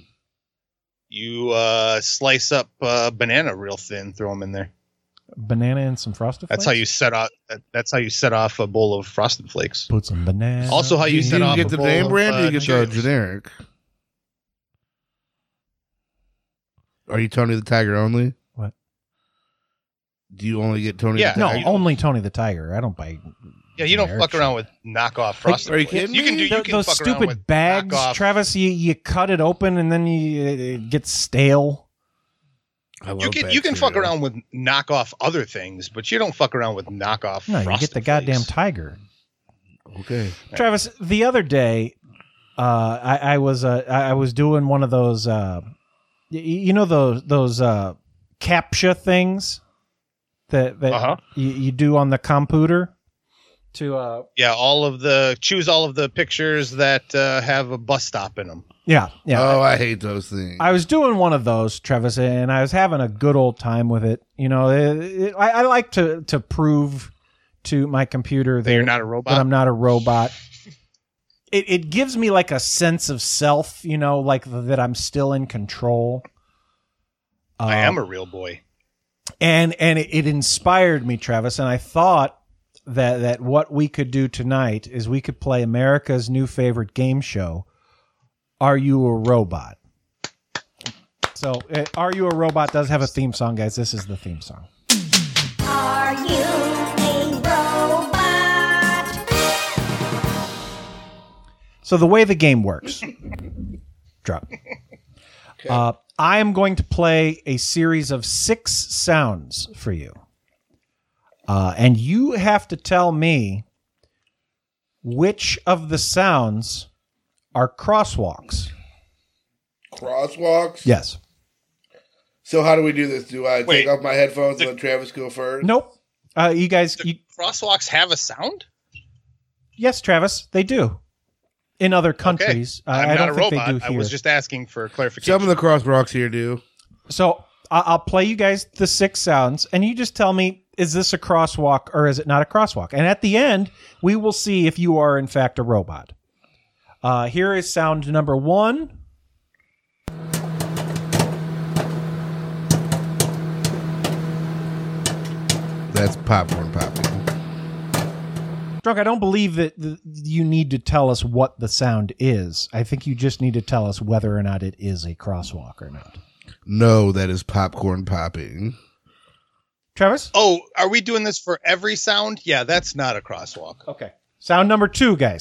You slice up banana real thin, throw them in there. Banana and some Frosted Flakes. That's how you set off. That's how you set off a bowl of Frosted Flakes. Put some banana. Also, how you Do set you off get a the bowl name of, brand or you get the Cheerios. generic? Are you Tony the Tiger only? What? Do you only get Tony Yeah. the No, Tiger? only Tony the Tiger. I don't buy. Yeah, you don't generic fuck around with knockoff Frosted are you Flakes. kidding You can me? do. You can Those fuck around stupid with bags, knockoff. Travis. You cut it open and then it gets stale. I love You can bag fuck cereal. around with knockoff other things, but you don't fuck around with knockoff. No, you Frosted get the goddamn Flakes. Tiger. Okay. Travis, the other day, I was doing one of those, you know those CAPTCHA things that you do on the computer to Yeah, choose all of the pictures that have a bus stop in them. yeah. Oh, I hate those things. I was doing one of those, Travis, and I was having a good old time with it. You know, I like to prove to my computer that you're not a robot? That I'm not a robot. It gives me like a sense of self, you know, like that I'm still in control. I am a real boy. And it inspired me, Travis, and I thought that what we could do tonight is we could play America's new favorite game show, Are You a Robot? So, Are You a Robot does have a theme song, guys. This is the theme song. Are you a robot? So the way the game works, drop. I am going to play a series of 6 sounds for you. And you have to tell me which of the sounds are crosswalks. Crosswalks? Yes. So how do we do this? Do I Wait. take off my headphones and let Travis go first? Nope. You guys. Crosswalks have a sound? Yes, Travis, they do. In other countries, I'm I not don't a think robot. they do I here. was just asking for clarification. Some of the crosswalks here do. So I'll play you guys the 6 sounds, and you just tell me, is this a crosswalk or is it not a crosswalk? And at the end, we will see if you are in fact a robot. Here is sound number 1. That's popcorn popping. Drunk, I don't believe that you need to tell us what the sound is. I think you just need to tell us whether or not it is a crosswalk or not. No, that is popcorn popping. Travis? Oh, are we doing this for every sound? Yeah, that's not a crosswalk. Okay. Sound number 2, guys.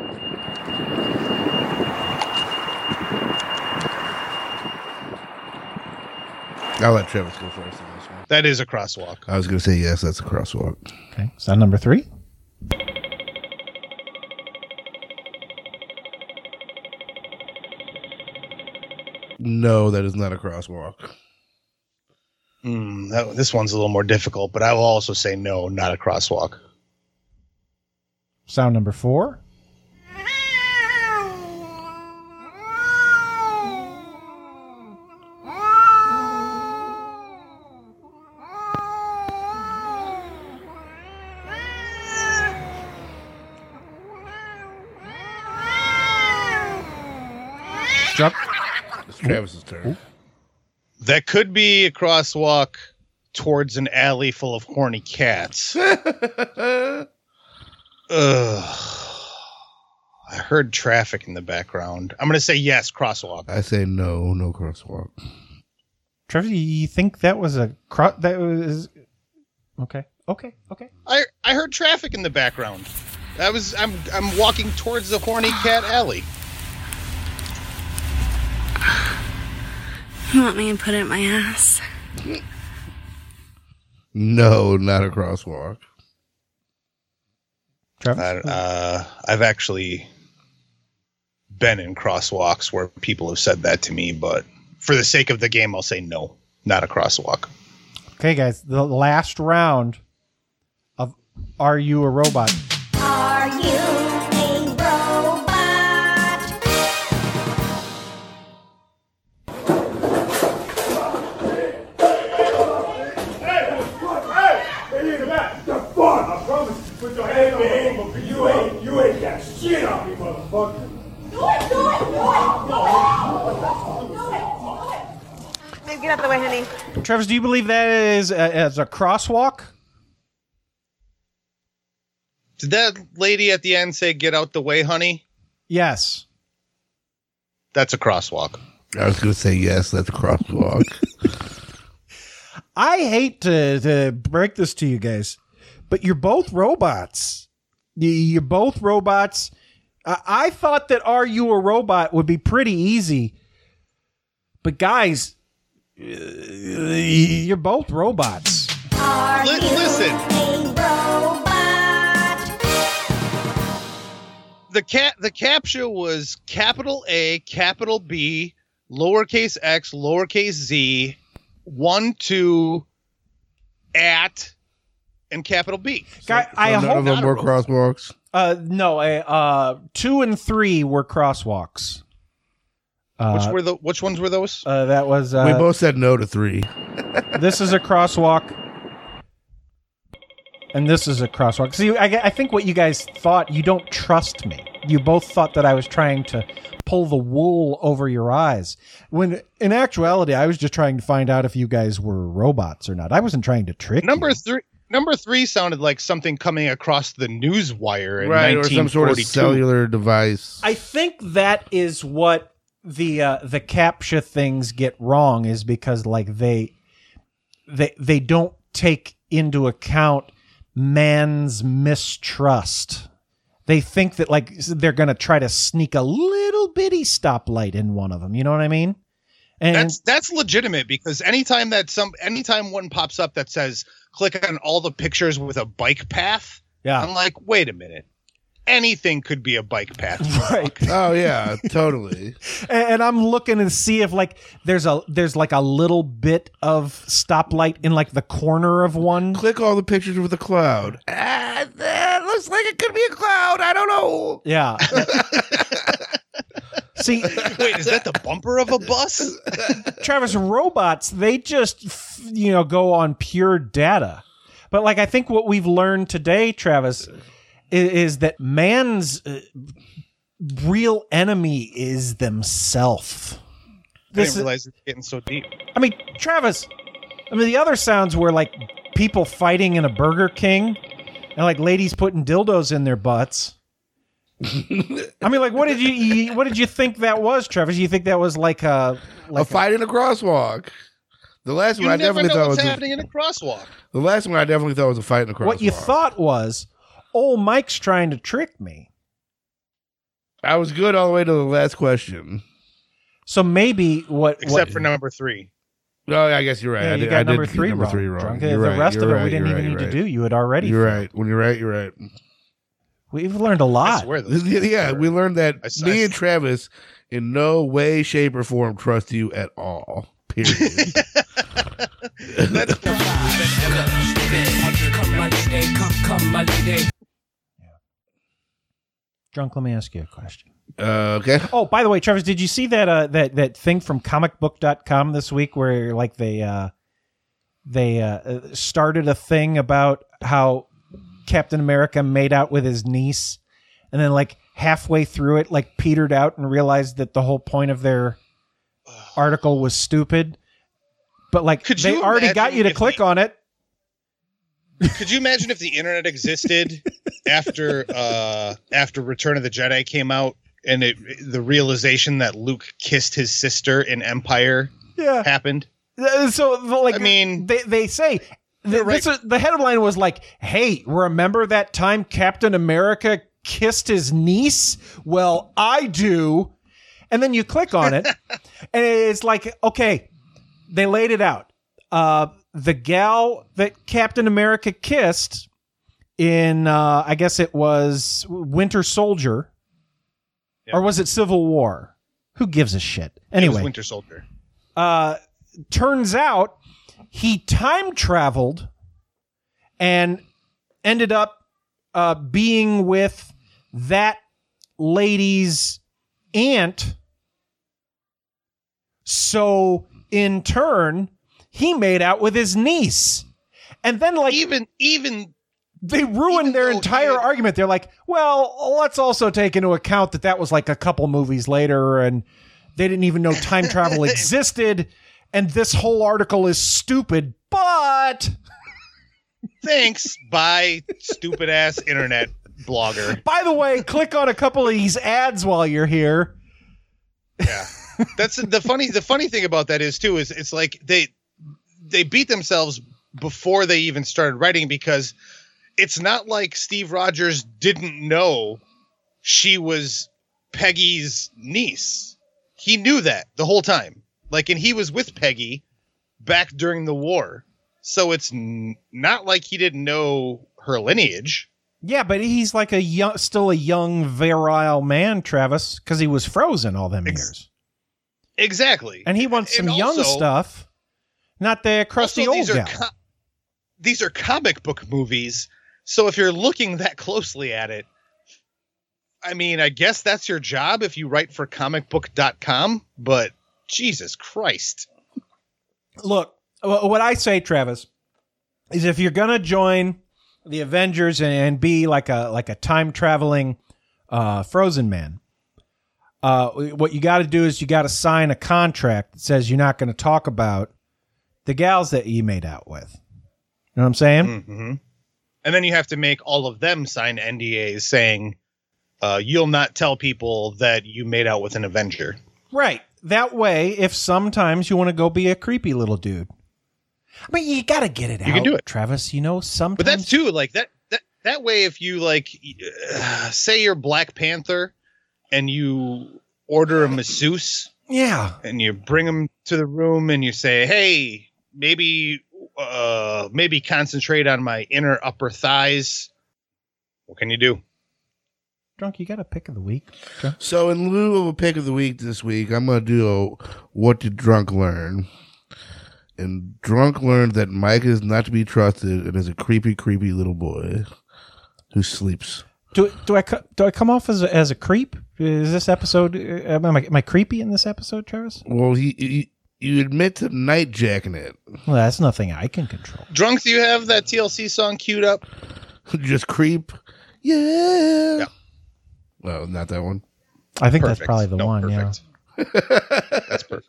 I'll let Travis go first on this one. That is a crosswalk. I was going to say yes, that's a crosswalk. Okay. Sound number 3. No, that is not a crosswalk. This one's a little more difficult, but I will also say no, not a crosswalk. Sound number 4. Chuck? It's Travis's turn. That could be a crosswalk towards an alley full of horny cats. Ugh. I heard traffic in the background. I'm going to say yes, crosswalk. I say no, no crosswalk. Trevor, you think that was a that was okay? I heard traffic in the background. I'm walking towards the horny cat alley. You want me to put it in my ass? No, not a crosswalk. I've actually been in crosswalks where people have said that to me, but for the sake of the game, I'll say no, not a crosswalk. Okay, guys, the last round of Are You a Robot? Are you a robot? You ain't got shit on me, motherfucker. Babe, get out of the way, honey. Travis, do you believe that is as a crosswalk? Did that lady at the end say, "Get out the way, honey"? Yes. That's a crosswalk. I was going to say yes, that's a crosswalk. I hate to break this to you guys, but you're both robots. You're both robots. I thought that Are You a Robot would be pretty easy. But guys, you're both robots. Listen. The captcha was capital A, capital B, lowercase x, lowercase z, 1, 2, at, and capital B. I none of them were crosswalks. No, 2 and 3 were crosswalks. Which ones were those? That was we both said no to 3. This is a crosswalk, and this is a crosswalk. See, I think what you guys thought, you don't trust me. You both thought that I was trying to pull the wool over your eyes, when in actuality, I was just trying to find out if you guys were robots or not. I wasn't trying to trick you. Number 3 sounded like something coming across the news wire in Right, or some sort of 1942. cellular device. I think that is what the CAPTCHA things get wrong, is because like they don't take into account man's mistrust. They think that like they're going to try to sneak a little bitty stoplight in one of them. You know what I mean? And that's legitimate, because anytime one pops up that says click on all the pictures with a bike path, yeah, I'm like, wait a minute. anything could be a bike path. Right. Oh yeah, totally. And I'm looking to see if like there's like a little bit of stoplight in like the corner of one. Click all the pictures with the cloud. That looks like it could be a cloud. I don't know. Yeah. See, wait, is that the bumper of a bus? Travis, robots, they just, go on pure data. But like, I think what we've learned today, Travis, is that man's real enemy is themselves. I didn't realize it's getting so deep. I mean, Travis, the other sounds were like people fighting in a Burger King and like ladies putting dildos in their butts. I mean, like, what did you think that was, Travis? You think that was like a fight in a crosswalk? The last one I definitely thought was happening in a crosswalk. The last one I definitely thought was a fight in a crosswalk. What you thought was, old Mike's trying to trick me. I was good all the way to the last question. So maybe except for number 3. Oh, I guess you're right. Yeah, you got number 3 wrong. The rest of it we didn't even need to do. You had already. You're right. When you're right, you're right. We've learned a lot. Yeah, we learned that me and Travis in no way, shape, or form trust you at all. Period. Drunk, let me ask you a question. Okay. Oh, by the way, Travis, did you see that thing from comicbook.com this week where like they started a thing about how Captain America made out with his niece, and then like halfway through it like petered out and realized that the whole point of their article was stupid, but like they already got you to click on it. Could you imagine if the internet existed after Return of the Jedi came out and the realization that Luke kissed his sister in Empire happened? So like, I mean, they say the headline was like, "Hey, remember that time Captain America kissed his niece? Well, I do." And then you click on it, and it's like, okay, they laid it out. The gal that Captain America kissed in, I guess it was Winter Soldier, or was it Civil War? Who gives a shit? Anyway, it was Winter Soldier. Turns out he time traveled and ended up being with that lady's aunt. So in turn, he made out with his niece. And then like even they ruined their entire argument. They're like, well, let's also take into account that was like a couple movies later and they didn't even know time travel existed. And this whole article is stupid, but thanks. Bye, stupid ass internet blogger. By the way, click on a couple of these ads while you're here. Yeah. That's the funny thing about that is it's like they beat themselves before they even started writing, because it's not like Steve Rogers didn't know she was Peggy's niece. He knew that the whole time. Like, and he was with Peggy back during the war. So it's not like he didn't know her lineage. Yeah, but he's like still a young, virile man, Travis, because he was frozen all them years. Exactly. And he wants some young stuff, not the crusty old gal. These are comic book movies, so if you're looking that closely at it, I mean, I guess that's your job if you write for comicbook.com, but Jesus Christ. Look, what I say, Travis, is if you're going to join the Avengers and be like a time-traveling Frozen man, what you got to do is you got to sign a contract that says you're not going to talk about the gals that you made out with. You know what I'm saying? Mm-hmm. And then you have to make all of them sign NDAs saying you'll not tell people that you made out with an Avenger. Right. That way, if sometimes you want to go be a creepy little dude, I mean, you got to get it out. You can do it, Travis. You know, sometimes. But that's too like that way. If you like, say you're Black Panther, and you order a masseuse, and you bring him to the room, and you say, "Hey, maybe concentrate on my inner upper thighs." What can you do? Drunk, you got a pick of the week? Drunk? So in lieu of a pick of the week this week, I'm going to do a What Did Drunk Learn? And Drunk learned that Mike is not to be trusted and is a creepy, creepy little boy who sleeps. Do I come off as a creep? Is this episode? Am I creepy in this episode, Travis? Well, you admit to nightjacking it. Well, that's nothing I can control. Drunk, do you have that TLC song queued up? Just creep. Yeah. Well, not that one. I think that's probably the one. Perfect. Yeah. That's perfect.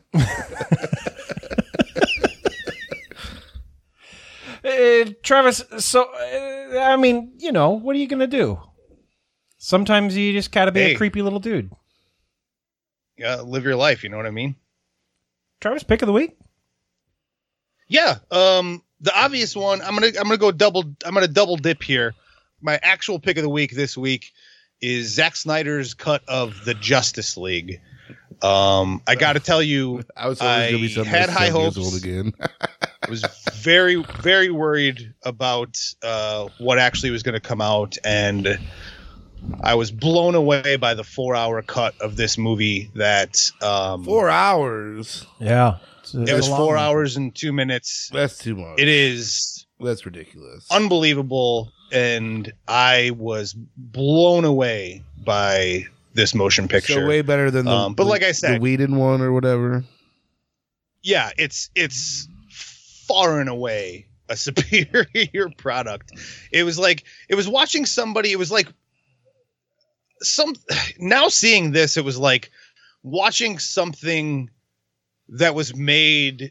Travis, so, I mean, you know, what are you going to do? Sometimes you just got to be a creepy little dude. Yeah, live your life, you know what I mean? Travis, pick of the week? Yeah, the obvious one, I'm going to double dip here. My actual pick of the week this week is Zack Snyder's cut of the Justice League. I got to tell you, I had high hopes. Again. I was very, very worried about what actually was going to come out, and I was blown away by the 4-hour cut of this movie. That 4 hours, yeah, it was 4 hours and 2 minutes. That's too much. It is. That's ridiculous. Unbelievable, and I was blown away by this motion picture. So way better than the, but like I said, the Whedon one or whatever. Yeah, it's far and away a superior product. It was watching somebody. It was like now seeing this, it was like watching something that was made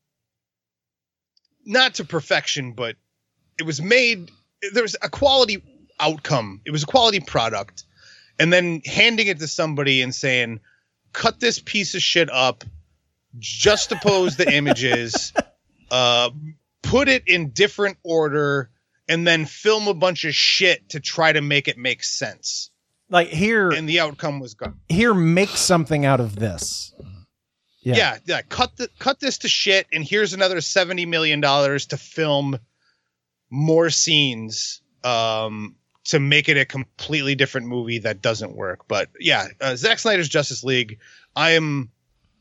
not to perfection, but it was made. There was a quality outcome. It was a quality product. And then handing it to somebody and saying, cut this piece of shit up, juxtapose the images, put it in different order, and then film a bunch of shit to try to make it make sense. Like here. And the outcome was gone. Here, make something out of this. Yeah. Cut this to shit, and here's another $70 million to film more scenes. To make it a completely different movie that doesn't work. But yeah, Zack Snyder's Justice League. I am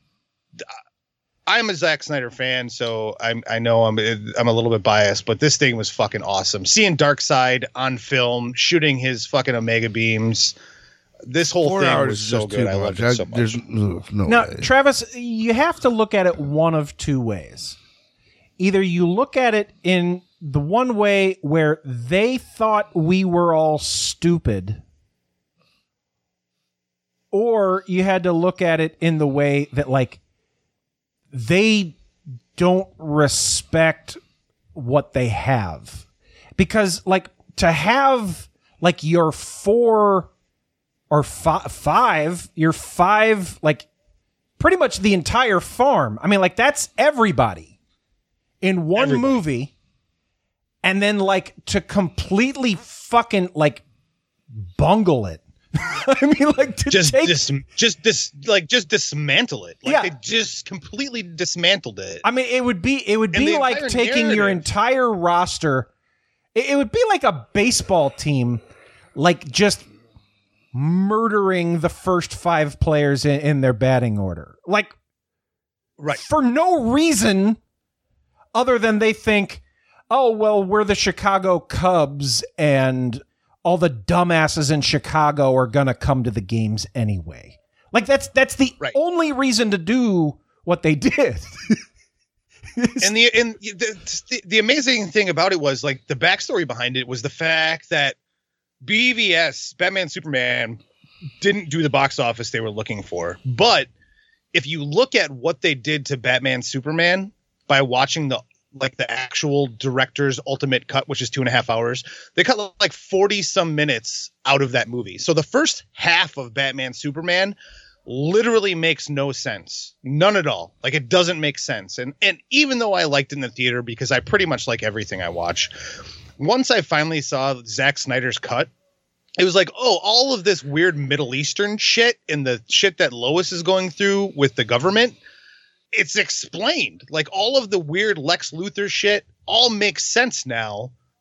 a Zack Snyder fan, so I know I'm a little bit biased, but this thing was fucking awesome. Seeing Darkseid on film, shooting his fucking Omega beams. This whole thing was so good. I loved it so much. There's no now, way. Travis, you have to look at it one of two ways. Either you look at it in the one way where they thought we were all stupid, or you had to look at it in the way that, like, they don't respect what they have. Because, like, to have, like, your 4 or 5, your 5, like, pretty much the entire farm. I mean, like, that's everybody in one movie. And then, like, to completely fucking, like, bungle it. I mean, like, to just dismantle it. Like, they just completely dismantled it. I mean, it would be like taking your entire roster. It would be like a baseball team, like, just murdering the first 5 players in their batting order. Like, right, for no reason other than they think, oh, well, we're the Chicago Cubs and all the dumbasses in Chicago are going to come to the games anyway. Like, that's the only reason to do what they did. And the amazing thing about it was, like, the backstory behind it was the fact that BVS, Batman Superman, didn't do the box office they were looking for. But if you look at what they did to Batman Superman by watching the actual director's ultimate cut, which is 2.5 hours, they cut like 40 some minutes out of that movie. So the first half of Batman Superman literally makes no sense. None at all. Like, it doesn't make sense. And even though I liked it in the theater, because I pretty much like everything I watch, once I finally saw Zack Snyder's cut, it was like, oh, all of this weird Middle Eastern shit and the shit that Lois is going through with the government, it's explained. Like, all of the weird Lex Luthor shit all makes sense now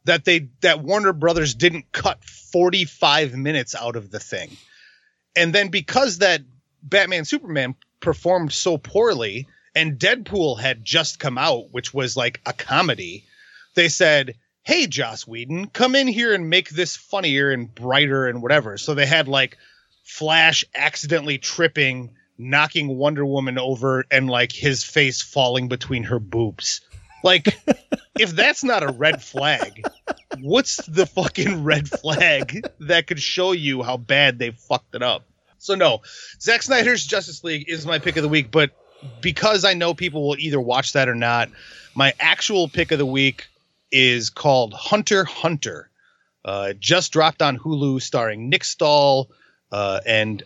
that Warner Brothers didn't cut 45 minutes out of the thing. And then because that Batman Superman performed so poorly and Deadpool had just come out, which was like a comedy, they said, hey, Joss Whedon, come in here and make this funnier and brighter and whatever. So they had like Flash accidentally tripping, knocking Wonder Woman over, and like his face falling between her boobs. Like, if that's not a red flag, what's the fucking red flag that could show you how bad they fucked it up? So no, Zack Snyder's Justice League is my pick of the week, but because I know people will either watch that or not, my actual pick of the week is called Hunter x Hunter. Just dropped on Hulu, starring Nick Stahl and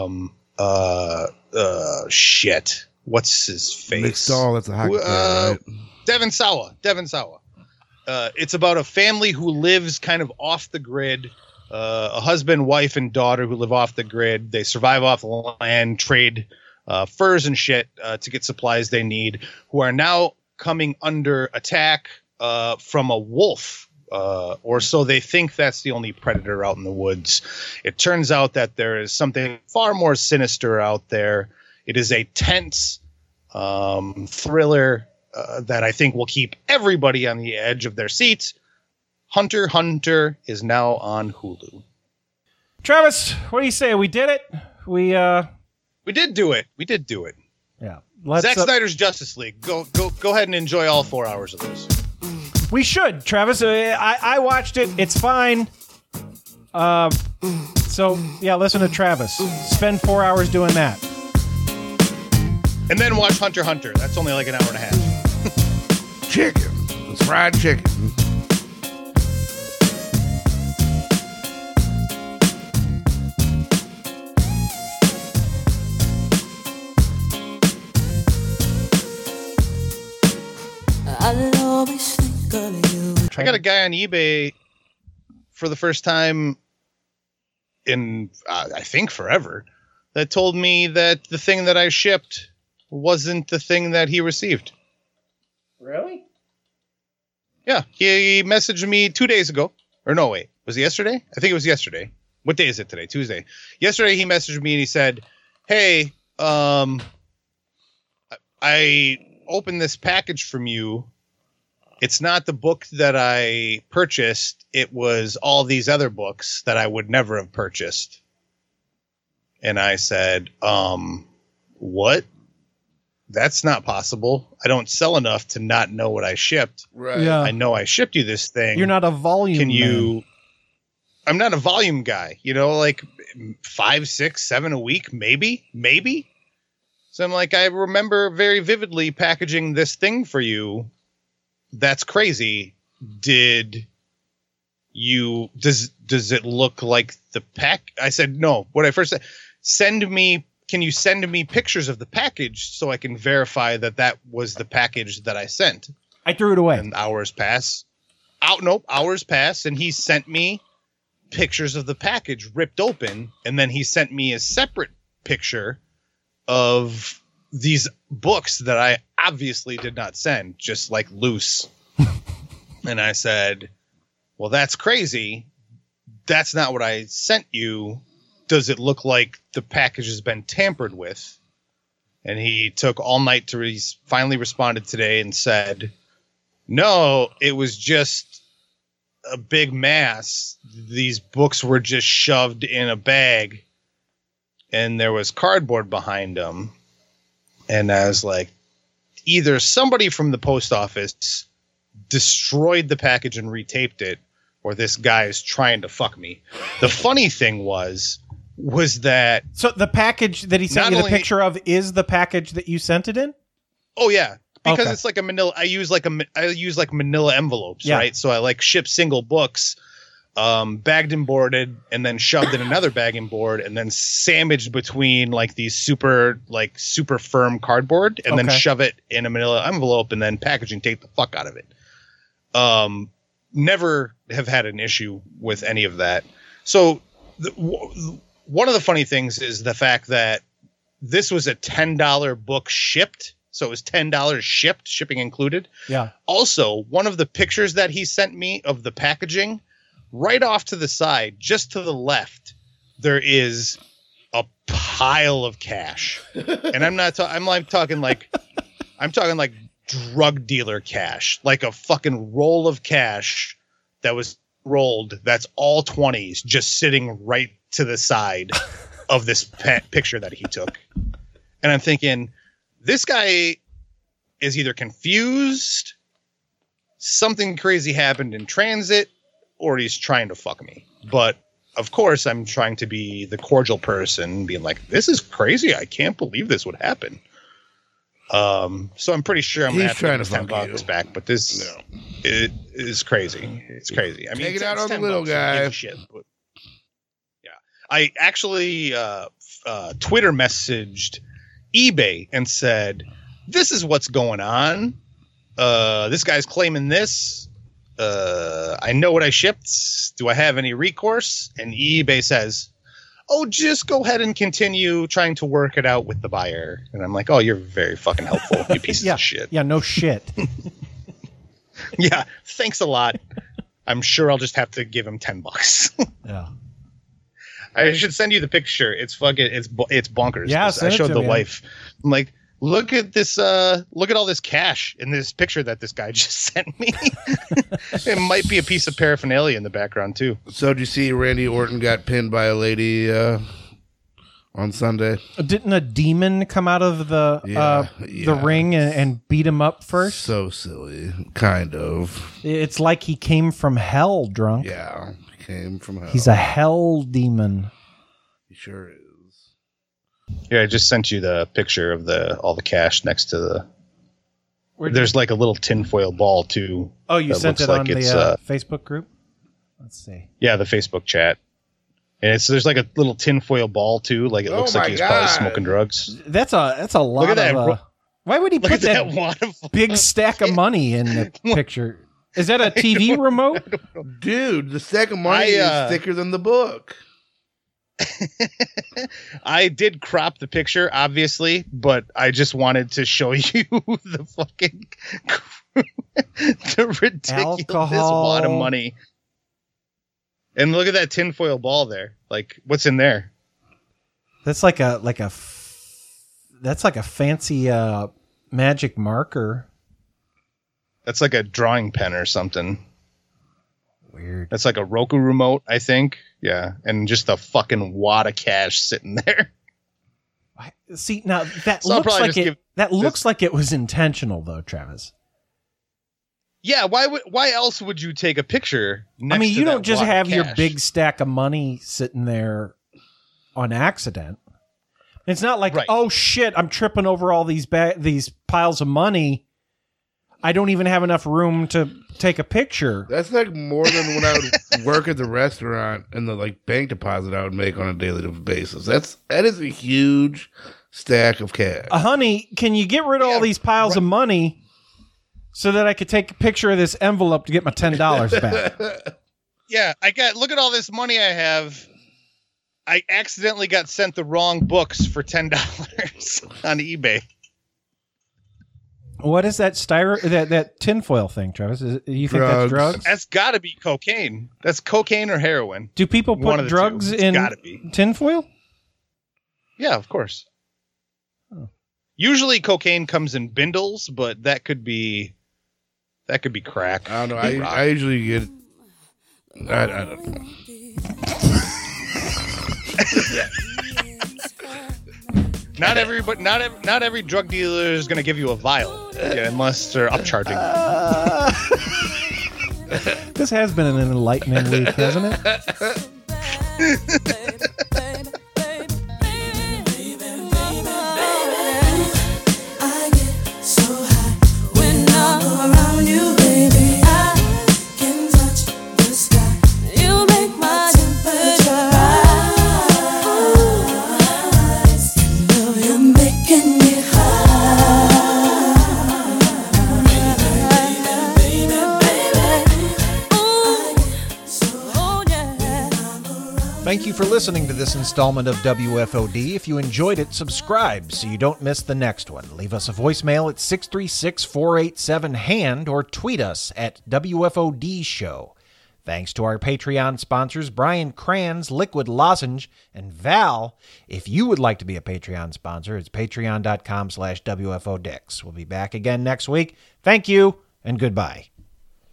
shit. What's his face? Nick Stahl, that's a hockey player, right? Devin Sawa. It's about a family who lives kind of off the grid. A husband, wife, and daughter who live off the grid. They survive off the land, trade furs and shit to get supplies they need, who are now coming under attack from a wolf. Or so they think that's the only predator out in the woods. It turns out that there is something far more sinister out there. It is a tense thriller that I think will keep everybody on the edge of their seats. Hunter x Hunter is now on Hulu. Travis, what do you say? We did it. We did do it. Yeah. Zack Snyder's Justice League. Go ahead and enjoy all 4 hours of this. We should, Travis. I watched it. It's fine. So yeah, listen to Travis. Spend 4 hours doing that. And then watch Hunter x Hunter. That's only like an hour and a half. Chicken. It's fried chicken. I got a guy on eBay for the first time in, I think, forever, that told me that the thing that I shipped wasn't the thing that he received. Really? Yeah. He messaged me 2 days ago. Or no, wait. Was it yesterday? I think it was yesterday. What day is it today? Tuesday. Yesterday he messaged me and he said, hey, I opened this package from you. It's not the book that I purchased. It was all these other books that I would never have purchased. And I said, what? That's not possible. I don't sell enough to not know what I shipped. Right. Yeah. I know I shipped you this thing. You're not a volume. Can you? Man. I'm not a volume guy. You know, like 5, 6, 7 a week, maybe. So I'm like, I remember very vividly packaging this thing for you. That's crazy. Does it look like the pack? I said, no. What I first said, can you send me pictures of the package so I can verify that was the package that I sent? I threw it away. And hours pass. Hours pass. And he sent me pictures of the package ripped open. And then he sent me a separate picture of these books that I obviously did not send, just like loose. And I said, well, that's crazy. That's not what I sent you. Does it look like the package has been tampered with? And he took all night to finally responded today and said, no, it was just a big mass. These books were just shoved in a bag and there was cardboard behind them. And I was like, either somebody from the post office destroyed the package and retaped it, or this guy is trying to fuck me. The funny thing was that... So the package that he sent you the picture of is the package that you sent it in? Oh, yeah. Because Okay. it's like a manila... I use like manila envelopes, Yeah. right? So I like ship single books, bagged and boarded, and then shoved in another bag and board, and then sandwiched between like these super firm cardboard, and then Okay. shove it in a manila envelope, and then packaging tape the fuck out of it. Never have had an issue with any of that. So one of the funny things is the fact that this was a $10 book shipped So it was $10 shipped, shipping included. Yeah. Also, one of the pictures that he sent me of the packaging, right off to the side, just to the left, there is a pile of cash. And I'm talking like drug dealer cash, like a fucking roll of cash that was rolled. That's all 20s just sitting right to the side of this picture that he took. And I'm thinking, this guy is either confused, something crazy happened in transit, or he's trying to fuck me. But of course, I'm trying to be the cordial person, being like, this is crazy. I can't believe this would happen. So I'm pretty sure I'm going to have to get $10 back, but this it is crazy. It's crazy. I mean, take it out it's on the $10, little guy. shit, but yeah, I actually Twitter messaged eBay and said, this is what's going on. This guy's claiming this. I know what I shipped. Do I have any recourse? And eBay says, oh, just go ahead and continue trying to work it out with the buyer. And I'm like, oh, you're very fucking helpful, you pieces of shit. Yeah, no shit. Yeah, thanks a lot. I'm sure I'll just have to give him $10. Yeah. I should send you the picture. It's fucking, it's bonkers. Yeah, I showed the me. wife. I'm like, look at this. Look at all this cash in this picture that this guy just sent me. It might be a piece of paraphernalia in the background too. So did you see Randy Orton got pinned by a lady on Sunday? Didn't a demon come out of the ring and beat him up first? So silly, kind of. It's like he came from hell, drunk. Yeah, he came from hell. He's a hell demon. He sure is. Yeah, I just sent you the picture of all the cash next to the. There's like a little tinfoil ball too. Oh, you sent it on the Facebook group? Let's see. Yeah, the Facebook chat. And there's like a little tinfoil ball too. Like it looks like he's probably smoking drugs. That's a lot Look at that. of. Why would he put that wad of big stack of money in the picture? Is that a TV remote? Dude, the stack of money is thicker than the book. I did crop the picture, obviously, but I just wanted to show you the fucking the ridiculous wad of money. And look at that tinfoil ball there. Like, what's in there? That's like a fancy magic marker. That's like a drawing pen or something. Weird. That's like a Roku remote, I think. Yeah, and just a fucking wad of cash sitting there. See, now that looks like it was intentional, though, Travis. Yeah, why else would you take a picture? I mean, you don't just have your big stack of money sitting there on accident. It's not like, oh shit, I'm tripping over all these piles of money. I don't even have enough room to take a picture. That's like more than when I would work at the restaurant and the like bank deposit I would make on a daily basis. That is a huge stack of cash. Honey, can you get rid of all these piles of money so that I could take a picture of this envelope to get my $10 back? Yeah, look at all this money I have. I accidentally got sent the wrong books for $10 on eBay. What is that that tinfoil thing, Travis? You think that's drugs? That's got to be cocaine. That's cocaine or heroin. Do people put drugs in tinfoil? Yeah, of course. Oh. Usually cocaine comes in bindles, but that could be crack. I don't know. I usually get. I don't know. Not every drug dealer is going to give you a vial, unless they're upcharging. This has been an enlightening week, hasn't it? Thank you for listening to this installment of WFOD. If you enjoyed it, subscribe so you don't miss the next one. Leave us a voicemail at 636-487-HAND or tweet us at WFOD Show. Thanks to our Patreon sponsors, Brian Kranz, Liquid Lozenge, and Val. If you would like to be a Patreon sponsor, it's patreon.com/WFODix. We'll be back again next week. Thank you, and goodbye.